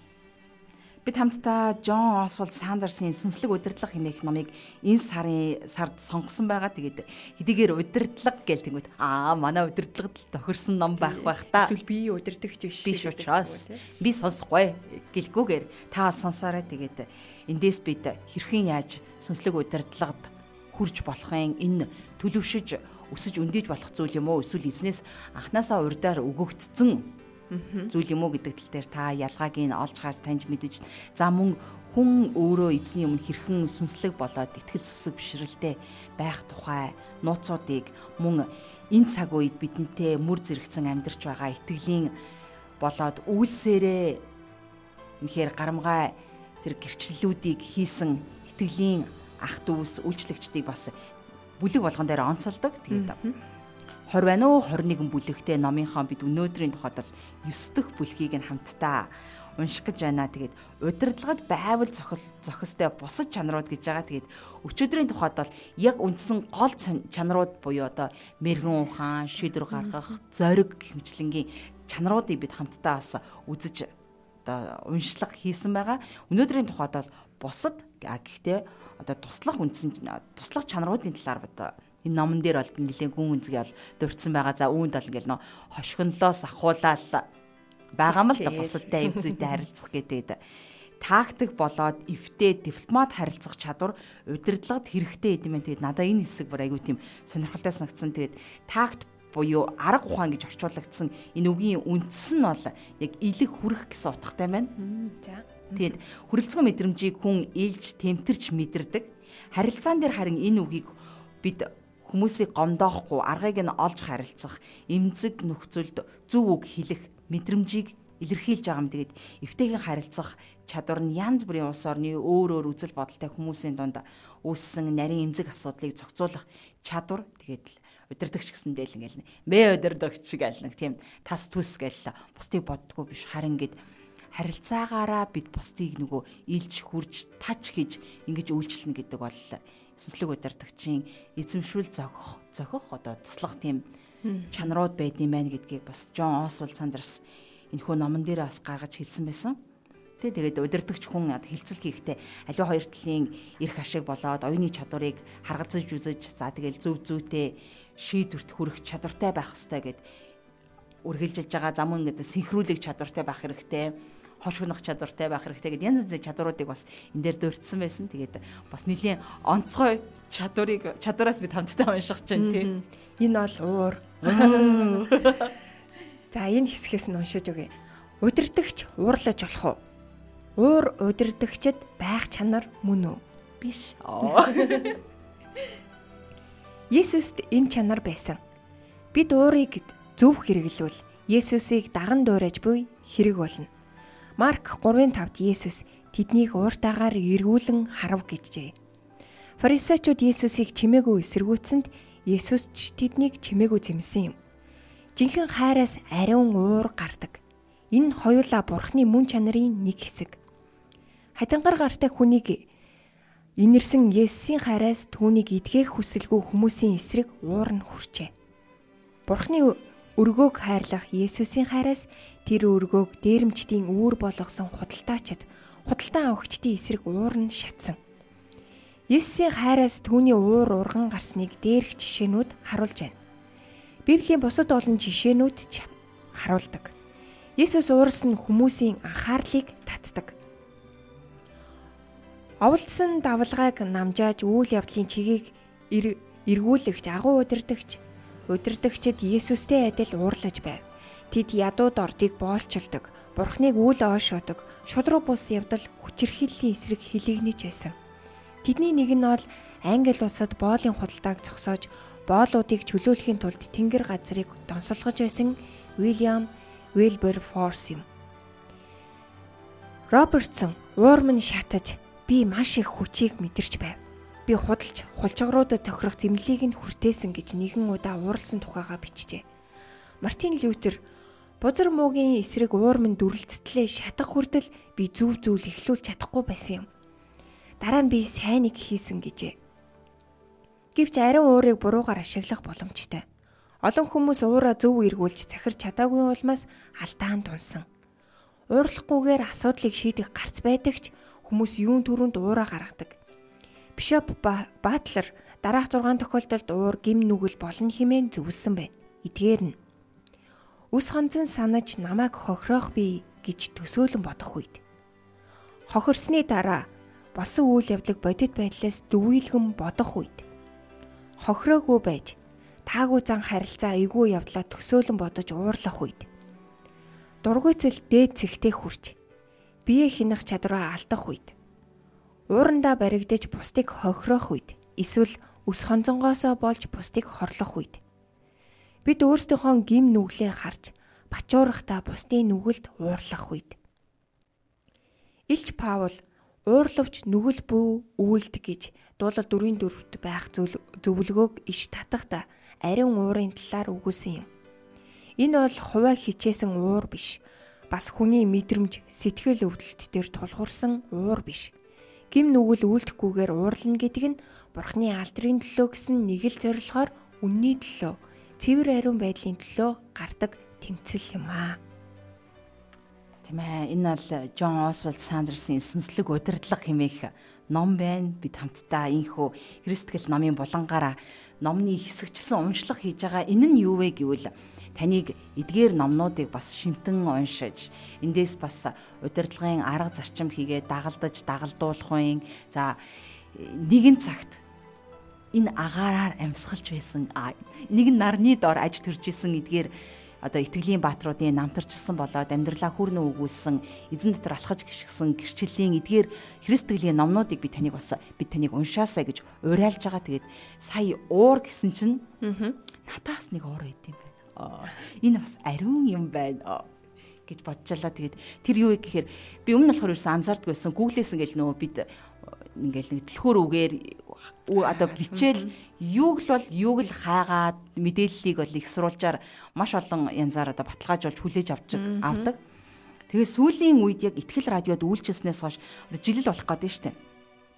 Бид хамтдаа Джон Освальд Сандерсын Сүнслэг удирдлага хэмээх номыг энэ сард сонгосон байгаа. Тэгээд хэдийгээр удирдлага гэл тэнгүүд манай удирдлагад тохирсон ном байх та. Эсвэл би удирдахч биш учраас би сонсохгүй гэлгүйгээр та сонсоорой. Тэгээд эндээс бид хэрхэн яаж сүнслэг удирдлагад хүрж болохын энэ төлөвшөж өсөж өндийж болох зүйл юм уу? Эсвэл эзнээс анханасаа урдаар өгөгдсөн зүйл юм уу гэдэг тал дээр та ялгааг нь олж харж таньж мэдэж за мөн хүн өөрөө эзний өмнө хэрхэн сүнслэг болоод итгэл сүсэг бишрэлтэй байх тухай нууцуудыг мөн энэ цаг үед бидэнтэй мөр зэрэгцэн амьдарч байгаа итгэлийн болоод үйлсээрээ үнэхээр гарамгай тэр гэрчлэлүүдийг хийсэн итгэлийн ах дүүс үйлчлэгчдийг бас бүлэг болгон дээр онцолдог. Тэгээд 20 байна уу 21 бүлэгтэй номынхоо бид өнөөдрийн тухайд бол 9 дахь бүлгийг нь хамтдаа унших гэж байна. Тэгээд удирдлагад байвал зохистой бусад чанарууд гэж байгаа. Тэгээд өчигдрийн тухайд бол яг үндсэн гол чанарууд буюу одоо мэрэгэн ухаан, шийдвэр гаргах, зориг гэх мэтлэнгийн чанаруудыг бид хамтдаа бас үзэж одоо уншлага хийсэн байгаа. Өнөөдрийн тухайд бол бусад гэхдээ одоо туслах чанаруудын талаар одоо энэ номон дээр бол нэлээд гүн үнцгээ бол дурдсан байгаа. За үүнд бол ингээл нөө хошигнолоос ахуулаад байгаа мэл та бусадтай эв зүйтэй харилцах гэдэг. тактик болоод эвтэй дипломат харилцах чадвар удирдлагад хэрэгтэй гэдэм байх. Тэгээд надад энэ хэсэг бүр айгүй тийм сонирхолтой санагдсан. Тэгээд такт буюу арга ухаан гэж орчуулагдсан энэ үгийн үндэс нь бол яг илэг хүрэх гэсэн утгатай байна. За. Тэгээд хүрэлцгүй мэдрэмжийг хүн ээлж тэмтэрч мэдэрдэг. Харилцаан дээр харин энэ үгийг бид хүмүүсийг гомдоохгүй аргыг нь олж харилцах, эмзэг нөхцөлд зөв үг хэлэх мэдрэмжийг илэрхийлж байгаа юм. Тэгээд эвтэйгэн харилцах чадвар нь янз бүрийн улс орны өөр өөр үзэл бодолтой хүмүүсийн дунд үүссэн нарийн эмзэг асуудлыг зохицуулах чадвар. Тэгээд удирдагч гэсэндээ л ингээл мэ удирдагч гэл нэг тийм тас түс гэл бусдыг боддгоо биш, харин гээд харилцаагаараа бид бусдыг нөгөө илж хүрж тач хийж ингэж үйлчлэнэ гэдэг бол сүнслэг удирдагчийн эзэмшүүл зохих одоо туслах тийм чанарууд байд юм байна гэдгийг бас Джон Освальд Сандерс энэхүү номон дээр бас гаргаж хэлсэн байсан. Тэгээд удирдагч хүн хилцэл хийхдээ аливаа хоёр талын эрх ашиг болоод оюуны чадварыг харгацаж үзэж за тэгэл зөв зүйтэй шийдвэрт хүрэх чадвартай байх хэрэгтэй гэд үргэлжилж байгаа зам ингээд синхруулах чадвартай байх хэрэгтэй, хошигнох чадвартай байх хэрэгтэй гэд янз янзын чадваруудыг бас энэ дээр дурдсан байсан. Тэгээд бас нэлийн онцгой чадвараас бид хамтдаа унших чинь тийм. Энэ бол уур. За энэ хэсгээс нь уншиж өгье. Удирдагч уурлаж болох уу? Уур удирдагчд байх чанар мөн үү? Биш. Есүст энэ чанар байсан. Бид уурыг зөв хэрэглэвэл Есүсийг даган дуурайж буй хэрэг болно. Марк 3:5-д Есүс тэднийг ууртаагаар эргүүлэн харав гэжээ. Фарисеучуд Есүсийг чимээгүй эсэргүүцсэнд Есүс ч тэднийг чимээгүй зэмсэн юм. Жинхэнэ хайраас ариун уур гардаг. Энэ хоёулаа Бурхны мөн чанарын нэг хэсэг. Хатангар гартай хүнийг инэрсэн Есүсийн хайраас түүнийг эдгэх хүсэлгүй хүмүүсийн эсрэг уур нь хүрчээ. Бурхны өргөөг хайрлах Есүсийн хайраас тэр өргөөг дээрэмчдийн үүр болгосон худалдаачид, худалдан авагчдын эсрэг уур нь шатсан. Есүсийн хайраас түүний уур урган гарсныг дээрх жишээнүүд харуулж байна. Библийн бусад олон жишээнүүд ч харуулдаг. Есүс уурсан хүмүүсийн анхаарлыг татдаг. Оволдсон давлгааг намжааж үйл явдлын чигийг эргүүлэгч агуу удирдагчид Есүстэй адил уурлаж байв. Тэд ядууд ордыг боолчилдог, Бурхныг үл оошоодог, шудраг бус явдал хүчирхийллийн эсрэг хилэгнэж байсан. Тэдний нэг нь бол Англи улсад боолын худалдааг зогсоож, боолуудыг чөлөөлөхийн тулд тэнгэр газрыг донсолгож байсан Уильям Wilberforce юм. Робертсон уур минь шатаж би маш их хүчийг мэдэрч байв. Би худалж хулчгаруудад тохирох зэмлэлийг нь хүртээсэн гэж нэгэн удаа уурлсан тухайга бичжээ. Мартин Лютер бузар муугийн эсрэг уур минь дүрлцтлээ шатах хүртэл би зүв зүйл эхлүүлж чадахгүй байсан юм. Дараа нь би сайныг хийсэн гэжээ. Гэвч ариун уурыг буруугаар ашиглах боломжтой. Олон хүмүүс уураа зөв эргүүлж захирч чадаагүй улмаас алдаанд унсан. Уурлахгүйгээр асуудлыг шийдэх гарц байдагч хүмүүс юун түрүүнд уураа гаргадаг. Бишоп Батлер дараах 6 тохиолдолд уур гим нүгэл болно хэмээн зөвлөсөн байна. Эдгээр нь үс хонцон санаж намайг хохироох бий гэж төсөөлөн бодох үед. Хохирсны дараа болсон үйл явдлыг бодит байдлаас дүгийлгэн бодох үед. Хохироогүй байж таагүй зан харилцаа эвгүй явдлаа төсөөлөн бодож уурлах үед. Дургуйцэл дээд цэгтээ хүрч бие хинах чадвараа алдах үед. Уурандаа баригдаж бусдыг хохироох үед. Эсвэл өс хонцонгоосоо болж бусдыг хорлох үед. Бид өөрсдийнхөө гим нүглээ харж бачуурахтаа бусдын нүгэлд уурлах үед. Илч Паул уурлавч нүгэл бүү үйлд гэж дуулал 4:4-т байх зөвлөгөөг иш татахдаа ариун уурын талаар үгүүлсэн юм. Энэ бол хуваа хичээсэн уур биш. Бас хүний мэдрэмж, сэтгэл өвдөлт дээр тулгуурсан уур биш. Гим нүгэл үйлдэхгүйгээр уурлна гэдэг нь Бурхны алдрын төлөө гэсэн нэг л зорилгоор үнний төлөө, цэвэр ариун байдлын төлөө гардаг тэмцэл юм аа. Тийм ээ, энэ бол Джон Освальд Сандерсын сүнслэг удирдлага хэмээх ном байна. Бид хамтдаа энэхүү Христгэл номын булангаараа номны хэсэгчсэн уншлага хийж байгаа. Энэ нь юу вэ гэвэл таныг эдгээр номнуудыг бас шимтэн уншиж, эндээс бас удирдлагын арга зарчим хийгээд дагалдуулах юм. За нэгэн цагт энэ агаараар амьсгалж байсан нэгэн нарны дор аж төрж исэн эдгээр одоо итгэлийн баатруудын намтарчилсан болоод амьдралаа хүрнэ өгүүлсэн, эзэн дотор алхаж гიშгсэн гэрчлэлийн эдгээр христтгэлийн номнуудыг бид таныг уншаасаа гэж уриалж байгаа. Тэгээд сая уур гэсэн чинь надаас нэг уур байд юм байна. Энэ бас ариун юм байна гэж бодчихлаа. Тэгээд тэр юу гэхээр би өмнө болохоор ерөөсөн анзаардгүй байсан. Google-ээс ингээл нөгөө бид ингээл нэг төлхөр үгээр одоо бичээл юуг л хайгаад мэдээллийг бол их сурвалжаар маш олон янзаар одоо баталгаажуулж хүлээж авдаг. Тэгээ сүүлийн үед яг Итгэл радиод үйлчилснээс хойш одоо жилэл болох гэдэг нь шүү дээ.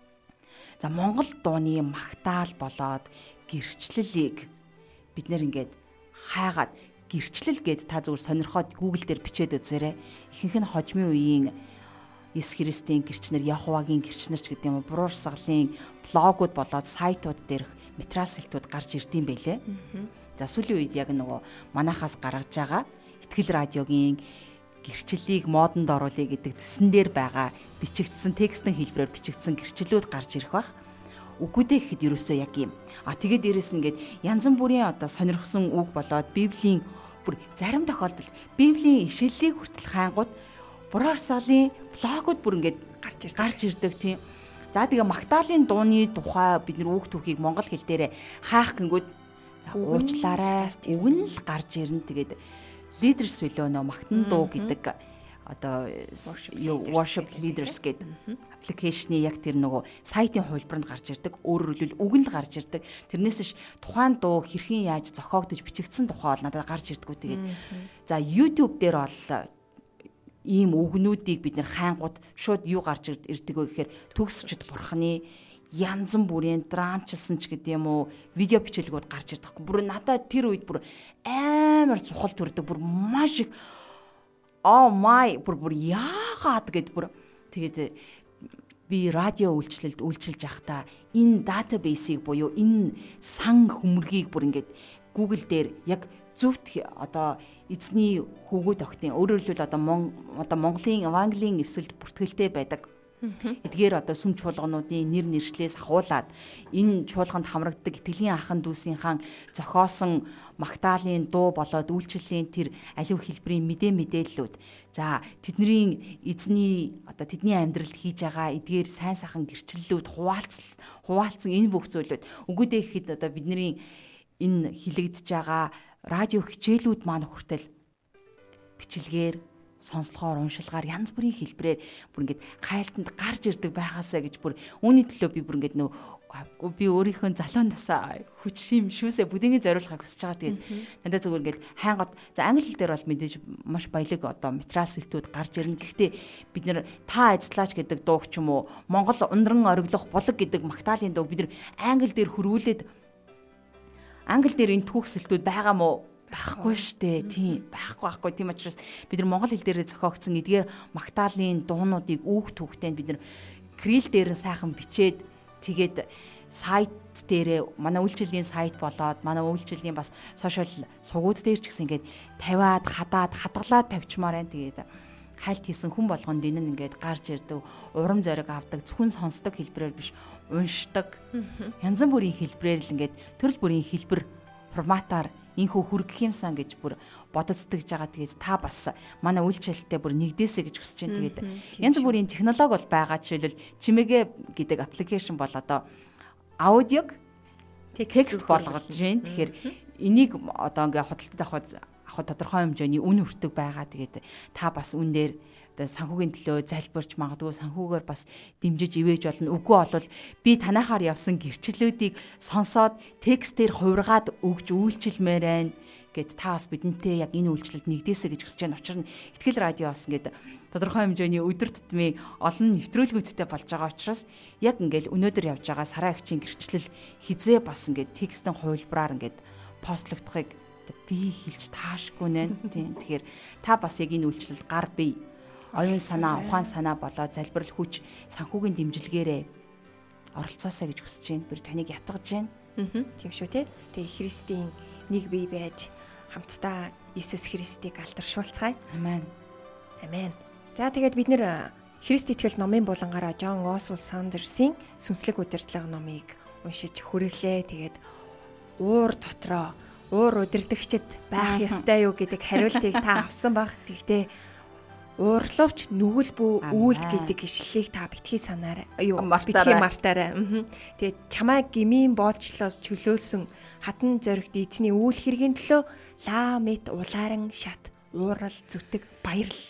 За Монгол дууны магтаал болоод гэрчлэлийг бид нэр ингээд хайгаад гэрчлэл гэд та зүгээр сонирхоод Google дээр бичээд үзээрэй. Ихэнх нь хожмын үеийн Есүс Христийн гэрчнэр, Яховагийн гэрчнэр ч гэдэг юм уу, буруур сагалын блогууд болоод сайтууд дээрх материалсэлтүүд гарч ирдэм байлээ. За сүүлийн үед яг нөгөө манахаас гаргаж байгаа Итгэл радиогийн гэрчлэлийг модонд оруулъя гэдэг зэсэн дээр байгаа бичигдсэн текстийн хэлбэрээр бичигдсэн гэрчлэлүүд гарч ирэх бах. Үгүй дээ гэхэд ерөөсөө яг юм. Тэгээд дээрэс нь ингээд янз бүрийн одоо сонирхсан үг болоод Библийн бүр зарим тохиолдолд Библийн ишлэлийг хүртэл хайнгууд буруур сагалын блогууд бүр ингээд гарч ирдэг тийм. За тэгээ магтаалын дууны тухай бид нар үг түүхийг монгол хэл дээр хаах гингүүд уучлаарай. Үг нь л гарч ирнэ. Тэгээд leaders билүү нөө магтан дуу гэдэг одоо worship leaders гэдэг аппликейшны яг тэр нөгөө сайтын хувилбаранд гарч ирдэг. Өөрөөр хэлбэл үг нь л гарч ирдэг. Тэрнээс ш тухайн дуу хэрхэн яаж зохиогдож бичигдсэн тухай бол надад гарч ирдэггүй. Тэгээд за YouTube дээр бол ийм үгнүүдийг бид нэр хайнгууд шууд юу гарч ирдэг вэ гэхээр төгсчд бурхны янз бүрийн драмчилсан ч гэдэг юм уу видео бичлэгүүд гарч ирдэг. Бүр надад тэр үед бүр амар цухал төрдөг. Бүр маш их бүр яагаад гэд бүр тэгээд би радио үйлчилж явахдаа энэ датабейсийг буюу энэ сан хөмргийг бүр ингээд Google дээр яг зөвхт одоо эзний хөвгүүд огтын өөрөөр хэлбэл одоо Монголын Евангелийн эвсэлд бүртгэлтэй байдаг. Эдгээр одоо сүм чуулгануудын нэр нэршлээс ахуулаад энэ чуулганд хамрагддаг итгэлийн ахын дүүсийнхэн зохиосон магтаалын дуу болоод үйлчлэлийн тэр аливаа хэлбэрийн мэдээллүүд. За тэдний эзний одоо тэдний амьдралд хийж байгаа эдгээр сайн сайхан гэрчлэлүүд хуваалцсан энэ бүх зүйлүүд үгүйдээ гэхэд одоо бидний энэ хилэгдэж байгаа радио хичээлүүд маань хүртэл бичлэгээр сонслогоор уншилгаар янз бүрийн хэлбэрээр бүр ингээд хайлтанд гарч ирдэг байгаасаа гэж бүр үүний төлөө би бүр ингээд би өөрийнхөө залуу насаа хүч шим шүүсээ бүдингийн зориулахыг хүсэж байгаа. Тэгээд надад зүгээр ингээд хайнгот за англи хэл дээр бол мэдээж маш баялаг одоо материалсэлтүүд гарч ирнэ. Гэхдээ бид нэр та ажиллаач гэдэг дууг ч юм уу Монгол ундран ориглох булаг гэдэг магтаалын дууг бид нэр англи дээр хөрвүүлээд англи дээр энэ түүхсэлтүүд байгаа мó байхгүй штэ. Тийм байхгүй. Тийм учраас бид нар монгол хэл дээр зохиогдсон эдгээр магтаалын дуунуудыг үг түүхтэй бид нар крил дээр сайхан бичээд тэгээд сайт дээрээ манай үйлчлэлийн сайт болоод манай үйлчлэлийн бас сошиал сугууд дээр ч гэсэн ингээд тавиад хадгалаад тавьчмаар байна. Тэгээд хайлт хийсэн хүн болгонд энэ нь ингээд гарч ирдэг, урам зориг авдаг, зөвхөн сонсдог хэлбэрээр биш уншдаг. Янз бүрийн хэлбэрээр л ингээд төрөл бүрийн хэлбэр форматаар инхүү хүргэх юмсан гэж бүр бодогдсдагж байгаа. Тэгээд та бас манай үйлчлэлтэй бүр нэгдээсэ гэж хүсэж байна. Тэгээд янз бүрийн технологи бол байгаа. Жишээлбэл чимээгээ гэдэг аппликейшн бол одоо аудиог текст болгож байна. Тэгэхээр энийг одоо ингээ худалдад авах тодорхой хэмжээний үн өртөг байгаа. Тэгээд та бас үн дээр санхүүгийн төлөө залбирч магадгүй санхүүгээр бас дэмжиж ивэж болно. Үгүй болвол би танахаар явсан гэрчлэлүүдийг сонсоод текстээр хувиргаад өгж үйлчилмээр байна гэд та бас бидэнтэй яг энэ үйлчлэлд нэгдээсэ гэж хүсэж байна. Учир нь Итгэл радио бас ингээд тодорхой хэмжээний өдөр тутмын олон нэвтрүүлгүүдтэй болж байгаа учраас яг ингээд өнөөдөр явж байгаа Сараа агчийн гэрчлэл хизээ бас ингээд текстэн хувилбараар ингээд постлогдохыг би хэлж таашгүй нэ. Тэгэхээр та бас яг энэ үйлчлэл гар бие оюун санаа, ухаан санаа болоо залбирал хүч санхүүгийн дэмжлэгээрээ оролцоосаа гэж хүсэж байна. Би таныг ятгаж байна. Тийм шүү те. Тэгээ Христийн нэг бие байж хамтдаа Иесус Христийг алдаршуулцгаая. Амен. Амен. За тэгээд бид нэр Христ итгэл номын булангаараа Джон Освальд Сандерсийн сүнслэг удирдлага номыг уншиж хүргэлээ. Тэгээд уур дотроо уур удирдагчид байх ёстой юу гэдэг хариултыг та авсан баг. Тэгтээ уурлууч нүгэл бүү үйлд гэдэг ишлэлийг та битгий санаарай. Битгий мартаарай. Тэгээд чамаа гмийн боолчлоос чөлөөлсөн хатан зоригт эзний үйл хэргийн төлөө ламет улааран шат уурал зүтэг баярл.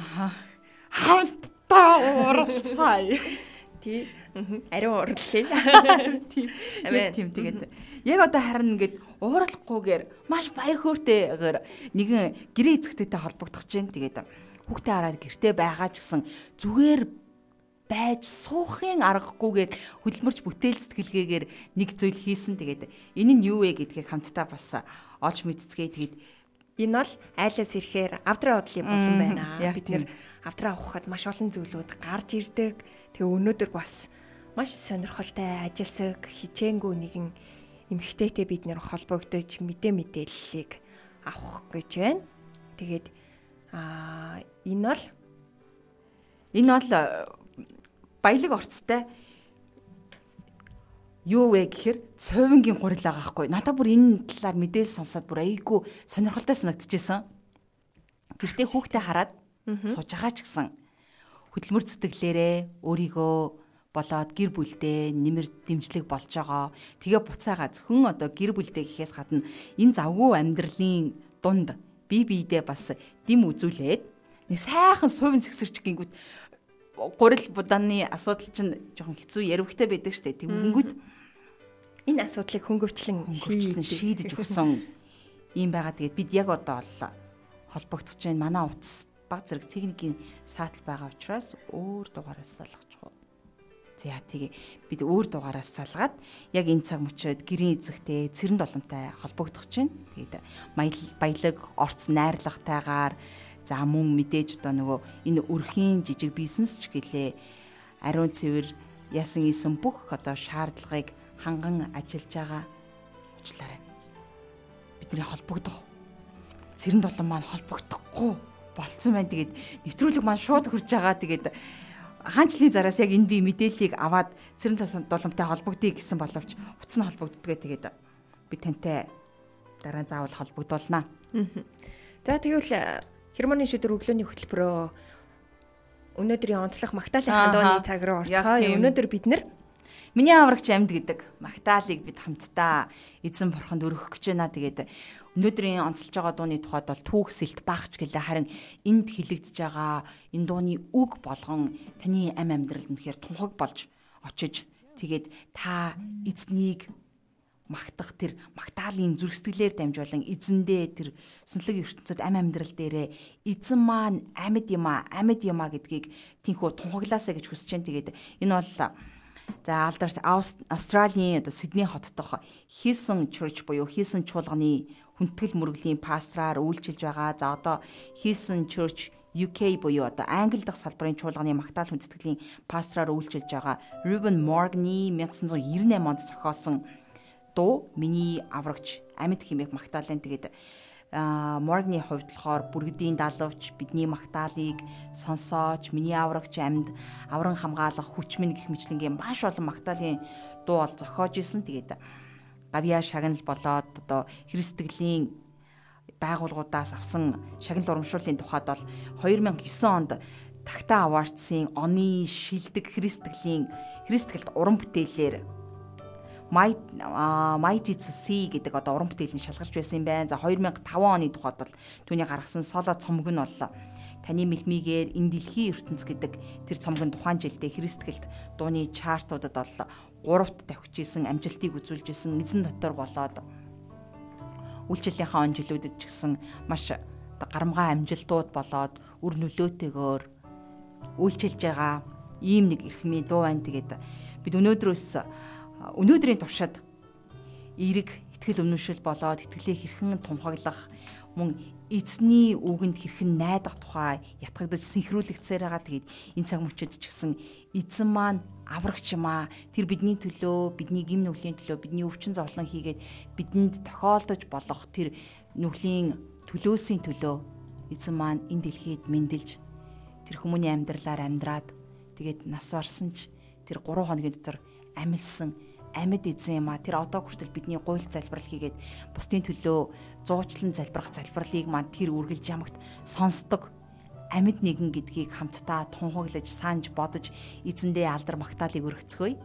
Хамтдаа ууралцгаая. Тий. Ариун уурлаа. Тийм тэгээд яг одоо харин ингээд ууралахгүйгээр маш баяр хөөртэйгээр нэгэн гэрээ эзэгтэйтэй холбогдох чинь тэгээд хүүхдээ хараад гэртээ байгаа ч гэсэн зүгээр байж суухын аргагүйгээр хөдөлмөрч бүтээл сэтгэлгээгээр нэг зүйл хийсэн. Тэгээд энэ нь юу вэ гэдгийг хамтдаа бас олж мэдцгээе. Тэгээд энэ бол айлаас ирэхээр авдраа удлын болон байна. Бид нэр авдраа авахад маш олон зүйлүүд гарч ирдэг. Тэгээ өнөөдөр бас маш сонирхолтой ажилсаг хичээнгүй нэгэн эмэгтэйтэй бид нэр холбогдож мэдээллийг авах гэж байна. Тэгээд энэ бол баялаг орцтой юу вэ гэхээр цовингийн гурил байгаа хгүй. Надад бүр энэ талаар мэдээлэл сонсоод бүр айгүй сонирхолтой санагдчихсэн. Гэртээ хүүхдээ хараад сууж байгаа ч гэсэн хөдөлмөр зүтгэлээрээ өөрийгөө болоод гэр бүлдээ нэмэр дэмжлэг болж байгаа. Тэгээ буцаага зөвхөн одоо гэр бүлдээ гэхээс гадна энэ завгүй амьдралын дунд бие биедээ бас дэм үзүүлээд нэг сайхан суувин зэгсэрч гингүүт гурил будааны асуудал чинь жоохон хэцүү ярвхтай байдаг штэ. Тэнгүүт энэ асуудлыг хөнгөвчлэн шийдэж өгсөн юм байгаа. Тэгээд бид яг одоо холбогдож байна. Манай утас баг зэрэг техникийн саатал байгаа учраас өөр дугаараас салгаж байгаа. За тэгээ бид өөр дугаараас салгаад яг энэ цаг мөчид гэрийн эзэгтэй цэрэн доломтой холбогдох чинь. Тэгээд баялаг орц найрлагатайгаар за мөн мэдээж одоо нөгөө энэ өрхийн жижиг бизнес ч гэлээ ариун цэвэр ясан исэн бүх одоо шаардлагыг ханган ажиллаж байгаа уучлаарай. Бидний холбогдох цэрэн долом маань холбогдохгүй болцсон байна. Тэгээд нэвтрүүлэг маань шууд хурж байгаа. Тэгээд хаанчлын зараас яг энэ би мэдээллийг аваад цэрэн доломтой холбогдъё гэсэн боловч утас нь холбогддгээ. Тэгээд би тантай дараа заавал холбогдуулнаа. За тэгвэл Хермоны шүдэр өглөөний хөтөлбөрөө өнөөдрийн онцлог Магдалины хандууны цаг руу орцгоо. Өнөөдөр бид нэр Миний аврагч амьд гэдэг Магдалийг бид хамтдаа эзэн бурханд өргөх гэж байна. Тэгээд өнөөдрийн онцолж байгаа дууны тухайд бол түүхсэлт багч гэлээ. Харин энд хилэгдэж байгаа энэ дууны үг болгон таны амь амьдралд үнэхээр тунхаг болж очиж тэгээд та эзнийг магтах тэр Магдалины зүрх сэтгэлээр дамжуулан эзэндээ тэр сүнслэг ертөнцид амь амьдрал дээрээ эзэн маань амьд юм аа гэдгийг тэнхүү тунхаглаасаа гэж хүсэж байна. Тэгээд энэ бол за алдарс Австралийн одоо Сидней хот дох Hilson Church буюу Hilson чуулганы хүндэтгэл мөргөлийн пастраар үйлчилж байгаа. За одоо Hilson Church UK буюу одоо Англи дахь салбарын чуулганы Магдал хүндэтгэлийн пастраар үйлчилж байгаа Ruben Morgan-ы 1998 онд зохиосон дуу миний аврагч амьд хэмээх Магдалын. Тэгээд Morgan-ы хувьд болохоор бүргэдийн далавч бидний Магдалыг сонсооч миний аврагч амьд авран хамгаалах хүч минь гэх мэтлэнгийн маш олон Магдалын дуу бол зохиож исэн. Тэгээд гавьяа шагнал болоод одоо Христтгэлийн байгууллагуудаас авсан шагнал урамшууллын тухайд бол 2009 онд Тагтаа Awards-ийн оны шилдэг Христтгэлд уран бүтээлээр Mighty to See гэдэг одоо уран бүтээлийн шалгарч байсан юм байна. За 2005 оны тухайд бол түүний гаргасан соло цомог нь бол таны мэлмигээр энэ дэлхийн ертөнц гэдэг тэр цомог нь тухайн жилдээ Христтгэлд дууны чартуудад бол 3-т давхиж исэн амжилтыг үзүүлж исэн эзэн дотор болоод үйлчлэлийнхаа он жилүүдэд ч гэсэн маш гарамгай амжилтууд болоод үр нөлөөтэйгээр үйлчилж байгаа ийм нэг эрхмийн дуу байна. Тэгээд бид өнөөдрийн туршид эерэг итгэл үнэмшил болоод итгэлээ хэрхэн тунхаглах мөн эзний үгэнд хэрхэн найдах тухай ятгагдаж синхруулэгдсээр байгаа. Тэгээд энэ цаг мөчид ч гэсэн эзэн маань аврагч юм аа. Тэр бидний төлөө, бидний гим нүглийн төлөө, бидний өвчин зовлон хийгээд бидэнд тохиолдож болох тэр нүглийн төлөөсийн төлөө эзэн маань энэ дэлхийд мэндэлж тэр хүмүүний амьдралаар амьдраад тэгээд нас барсан ч тэр 3 хоногийн дотор амилсан амьд эзэн юм а. Тэр одоо хүртэл бидний гуйл залбирал хийгээд бусдын төлөө зуучлан залбирах залбирлыг маань тэр үргэлж ямагт сонсдог амьд нэгэн гэдгийг хамтдаа тунхаглаж санаж бодож эзэндээ алдар магтаалыг өргөцгөөе.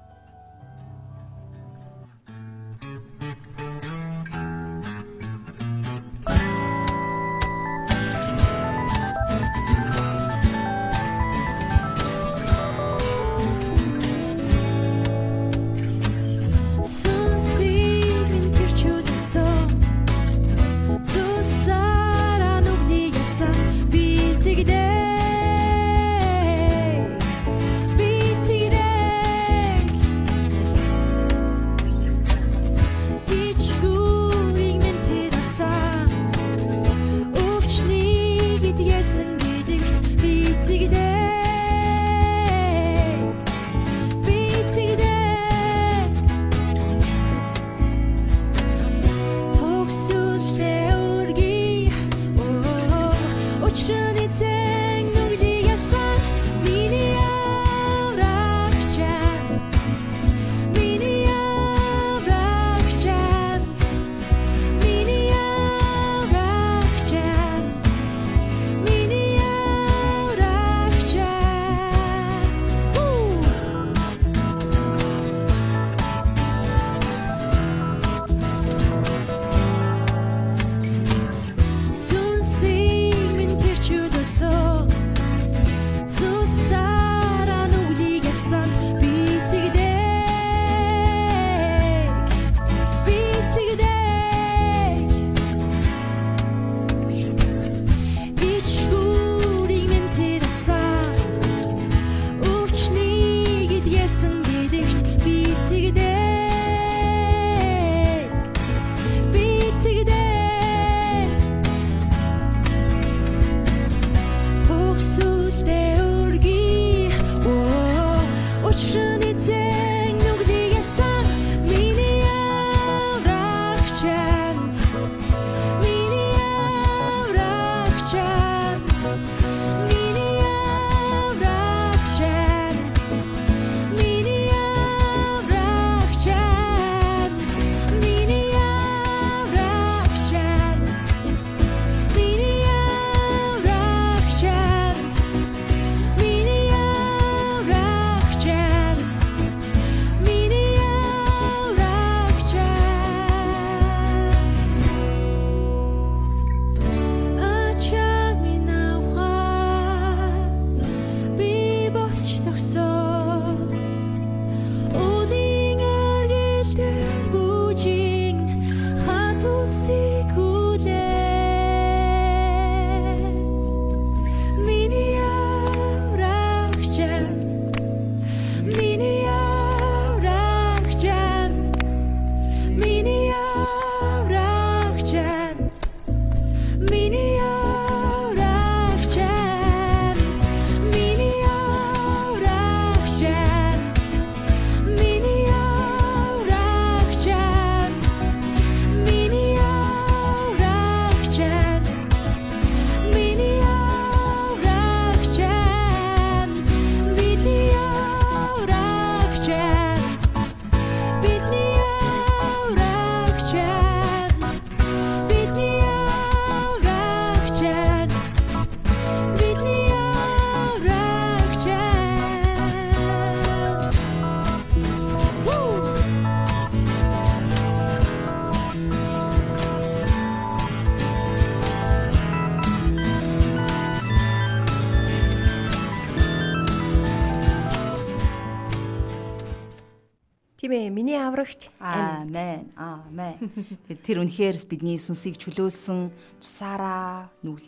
Тийм ээ, миний аврагч. Аамен. Аамен. Тэр үнэхээр бидний сүнсийг чөлөөлсөн тусаараа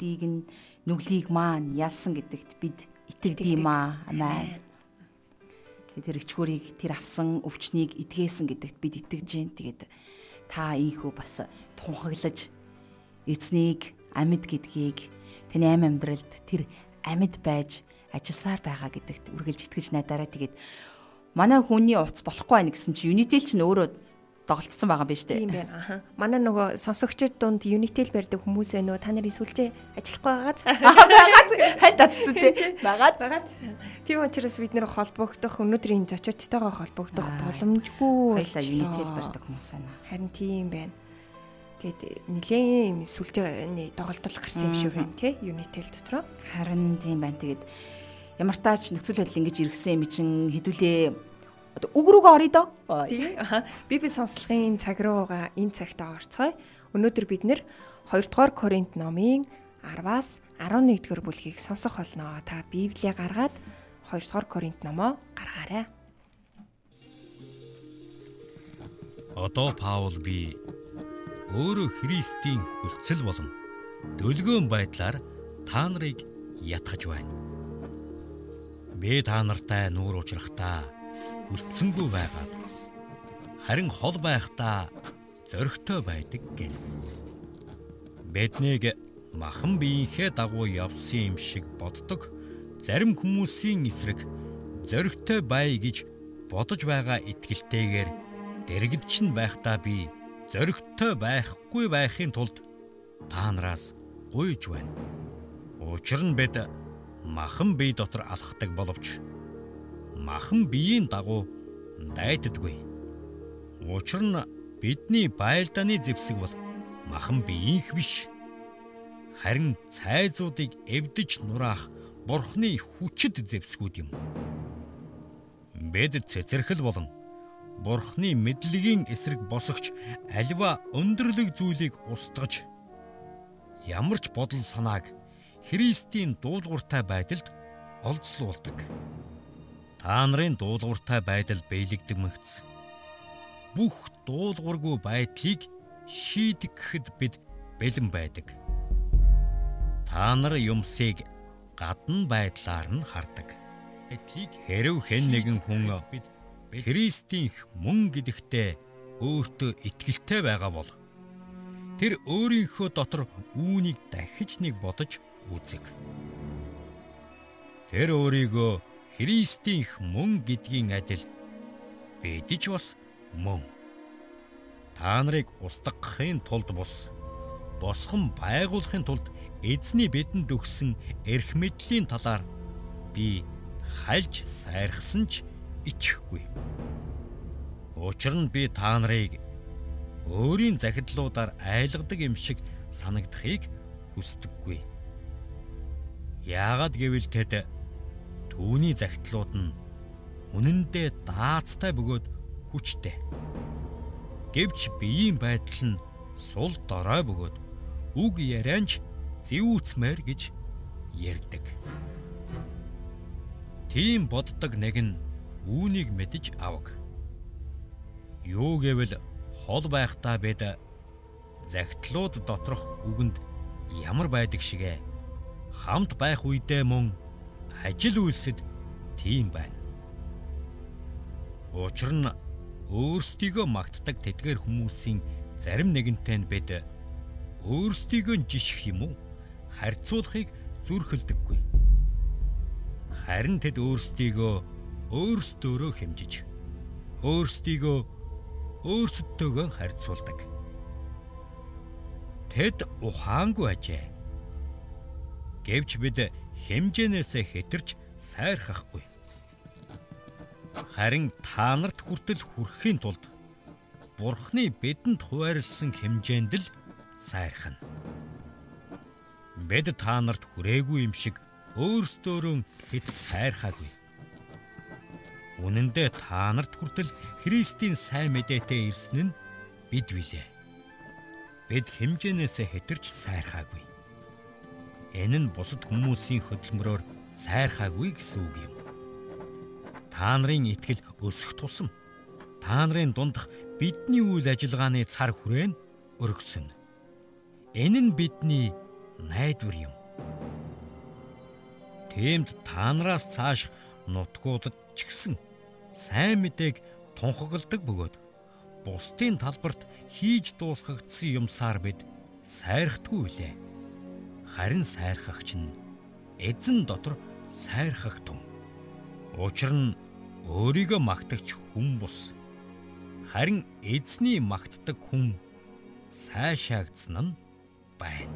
нүглийг маань ялсан гэдэгт бид итгэдэг юм аа. Амен. Тэр ичгүүрийг тэр авсан өвчнийг итгээсэн гэдэгт бид итгэж байна. Тэгээд та ийхүү бас тунхаглаж эзнийг амьд гэдгийг таны амьдралд тэр амьд байж ажилласаар байгаа гэдэгт үргэлж итгэж найдаарай. Тэгээд манай хүний утас болохгүй байх гэсэн чи Unitel ч өөрөө доголдсон байгаа биз дээ. Тийм байна. Аха. Манай нөгөө сонсогчид дунд Unitel барьдаг хүмүүсээ нөгөө та нарын сүлжээ ажиллахгүй байгааз. Байгааз хань дацсан тий. Байгааз. Тийм учраас бид нэр холбогдох өнөөдрийн зочидтойгоо холбогдох боломжгүй. Хоёлаа Unitel барьдаг хүмүүс байна. Харин тийм байна. Тэгээд нэлээд сүлжээний доголдол гарсан юм шиг байна тий Unitel дотроо. Харин тийм байна. Тэгээд ямар таач нөхцөл байдал ингэж иргэсэн юм чин хэдүүлээ үг рүүгээ орё доо. Тийм. Би сонсолгын цаг руугаа энэ цагтаа орцгоё. Өнөөдөр бид нэр 2 дугаар Коринт номын 10-аас 11 дугаар бүлгийг сонсох болно. Та Библийг гаргаад 2 дугаар Коринт номоо гаргаарай. Одоо Паул би өөрөө Христийн хүлцэл болон төлгөөн байдлаар та нарыг ятгах байна. Би та нартай нүүр ужрахтаа үлдсэнгүй байгаад харин хол байхдаа зөрөгтэй байдаг гэнэ. Биднийг махан биеийнхээ дагуу явсан юм шиг боддог зарим хүмүүсийн эсрэг зөрөгтэй бай гэж бодож байгаа итгэлтэйгээр дэрэгдэж байхдаа би зөрөгтэй байхгүй байхын тулд та нараас гуйж байна. Учир нь бид махан бие дотор алхдаг боловч махан биеийн дагуу дайддаггүй. Учир нь бидний байлдааны зэвсэг бол махан биеийнх биш. Харин цайзуудыг эвдэж нураах Бурхны хүчит зэвсгүүд юм. Бид цэцэрхэл болон Бурхны мэдлэгийн эсрэг босгоч аливаа өндөрлөг зүйлийг устгаж ямар ч бодол санааг Христийн дуулууртай байдалд олзлуулдаг. Та нарын дуулууртай байдал биелэгдэг мэгц. Бүх дуулуургүй байдлыг шийдэхэд бид бэлэн байдаг. Та нар юмсыг гадна байдлаар нь хардаг. Хэрв хэн нэгэн хүн бид Христийн мөн гэдэгтээ өөртөө итгэлтэй байгаа бол тэр өөрийнхөө дотор үүнийг дахиж нэг бодож үзэг. Тэр өөрийгөө Христийн мөн гэдгийн адил бидж бас мөн. Та нарыг устгахын тулд босхон байгуулахын тулд эзний бидэнд өгсөн эрх мэдлийн талаар би хальж сайрхсан ч ичихгүй. Учир нь би та нарыг өөрийн захидлуудаар айлгадаг юм шиг санагдахыг хүсдэггүй. Яагаад гэвэл тэд түүний захидлууд нь үнэндээ даацтай бөгөөд хүчтэй. Гэвч биеийн байдал нь сул дорой бөгөөд үг ярианч зэвүүцмээр гэж ярьдаг. Тийм боддог нэг нь үүнийг мэдэж авах. Юу гэвэл хол байхдаа бид захидлууд доторх үгэнд ямар байдаг шигэ хамт байх үедээ мөн ажил үйлсэд тийм байна. Учир нь өөрсдийгөө магтдаг тэдгээр хүмүүсийн зарим нэгэнтэй нь бид өөрсдийгөө жишгэх юм уу харьцуулахыг зүрхэлдэггүй. Харин тэд өөрсдийгөө өөрсдөөрөө хэмжиж өөрсдийгөө өөрсдөөгөө харьцуулдаг. Тэд ухаангүй ажээ. Гэвч бид хэмжээнээсээ хэтэрч сайрхахгүй. Харин та нарт хүртэл хүрэхийн тулд Бурхны бидэнд хуваарлсан хэмжээнд л сайрхана. Бид та нарт хүрээгүй юм шиг өөрсдөөрөө хэд сайрхаагүй. Үнэн дээр та нарт хүртэл Христийн сайн мэдээтэй ирсэн нь бид билээ. Бид хэмжээнээсээ хэтэрч сайрхаагүй. Энэ нь бусад хүмүүсийн хөдөлмөрөөр сайрхаагүй гэсэн үг юм. Та нарын итгэл өсөх тусам та нарын дундах бидний үйл ажиллагааны цар хүрээ нь өргөсөн. Энэ нь бидний найдвар юм. Тиймд та нараас цааш нутгуудад ч гэсэн сайн мэдээг тунхагладаг бөгөөд бусдын талбарт хийж дуусгагдсан юмсаар бид сайрхдаггүй лээ. Харин сайрхагч нь эзэн дотор сайрхах тун. Учир нь өөрийгөө магтагч хүн бус. Харин эзний магтдаг хүн сайшаагдсан нь байна.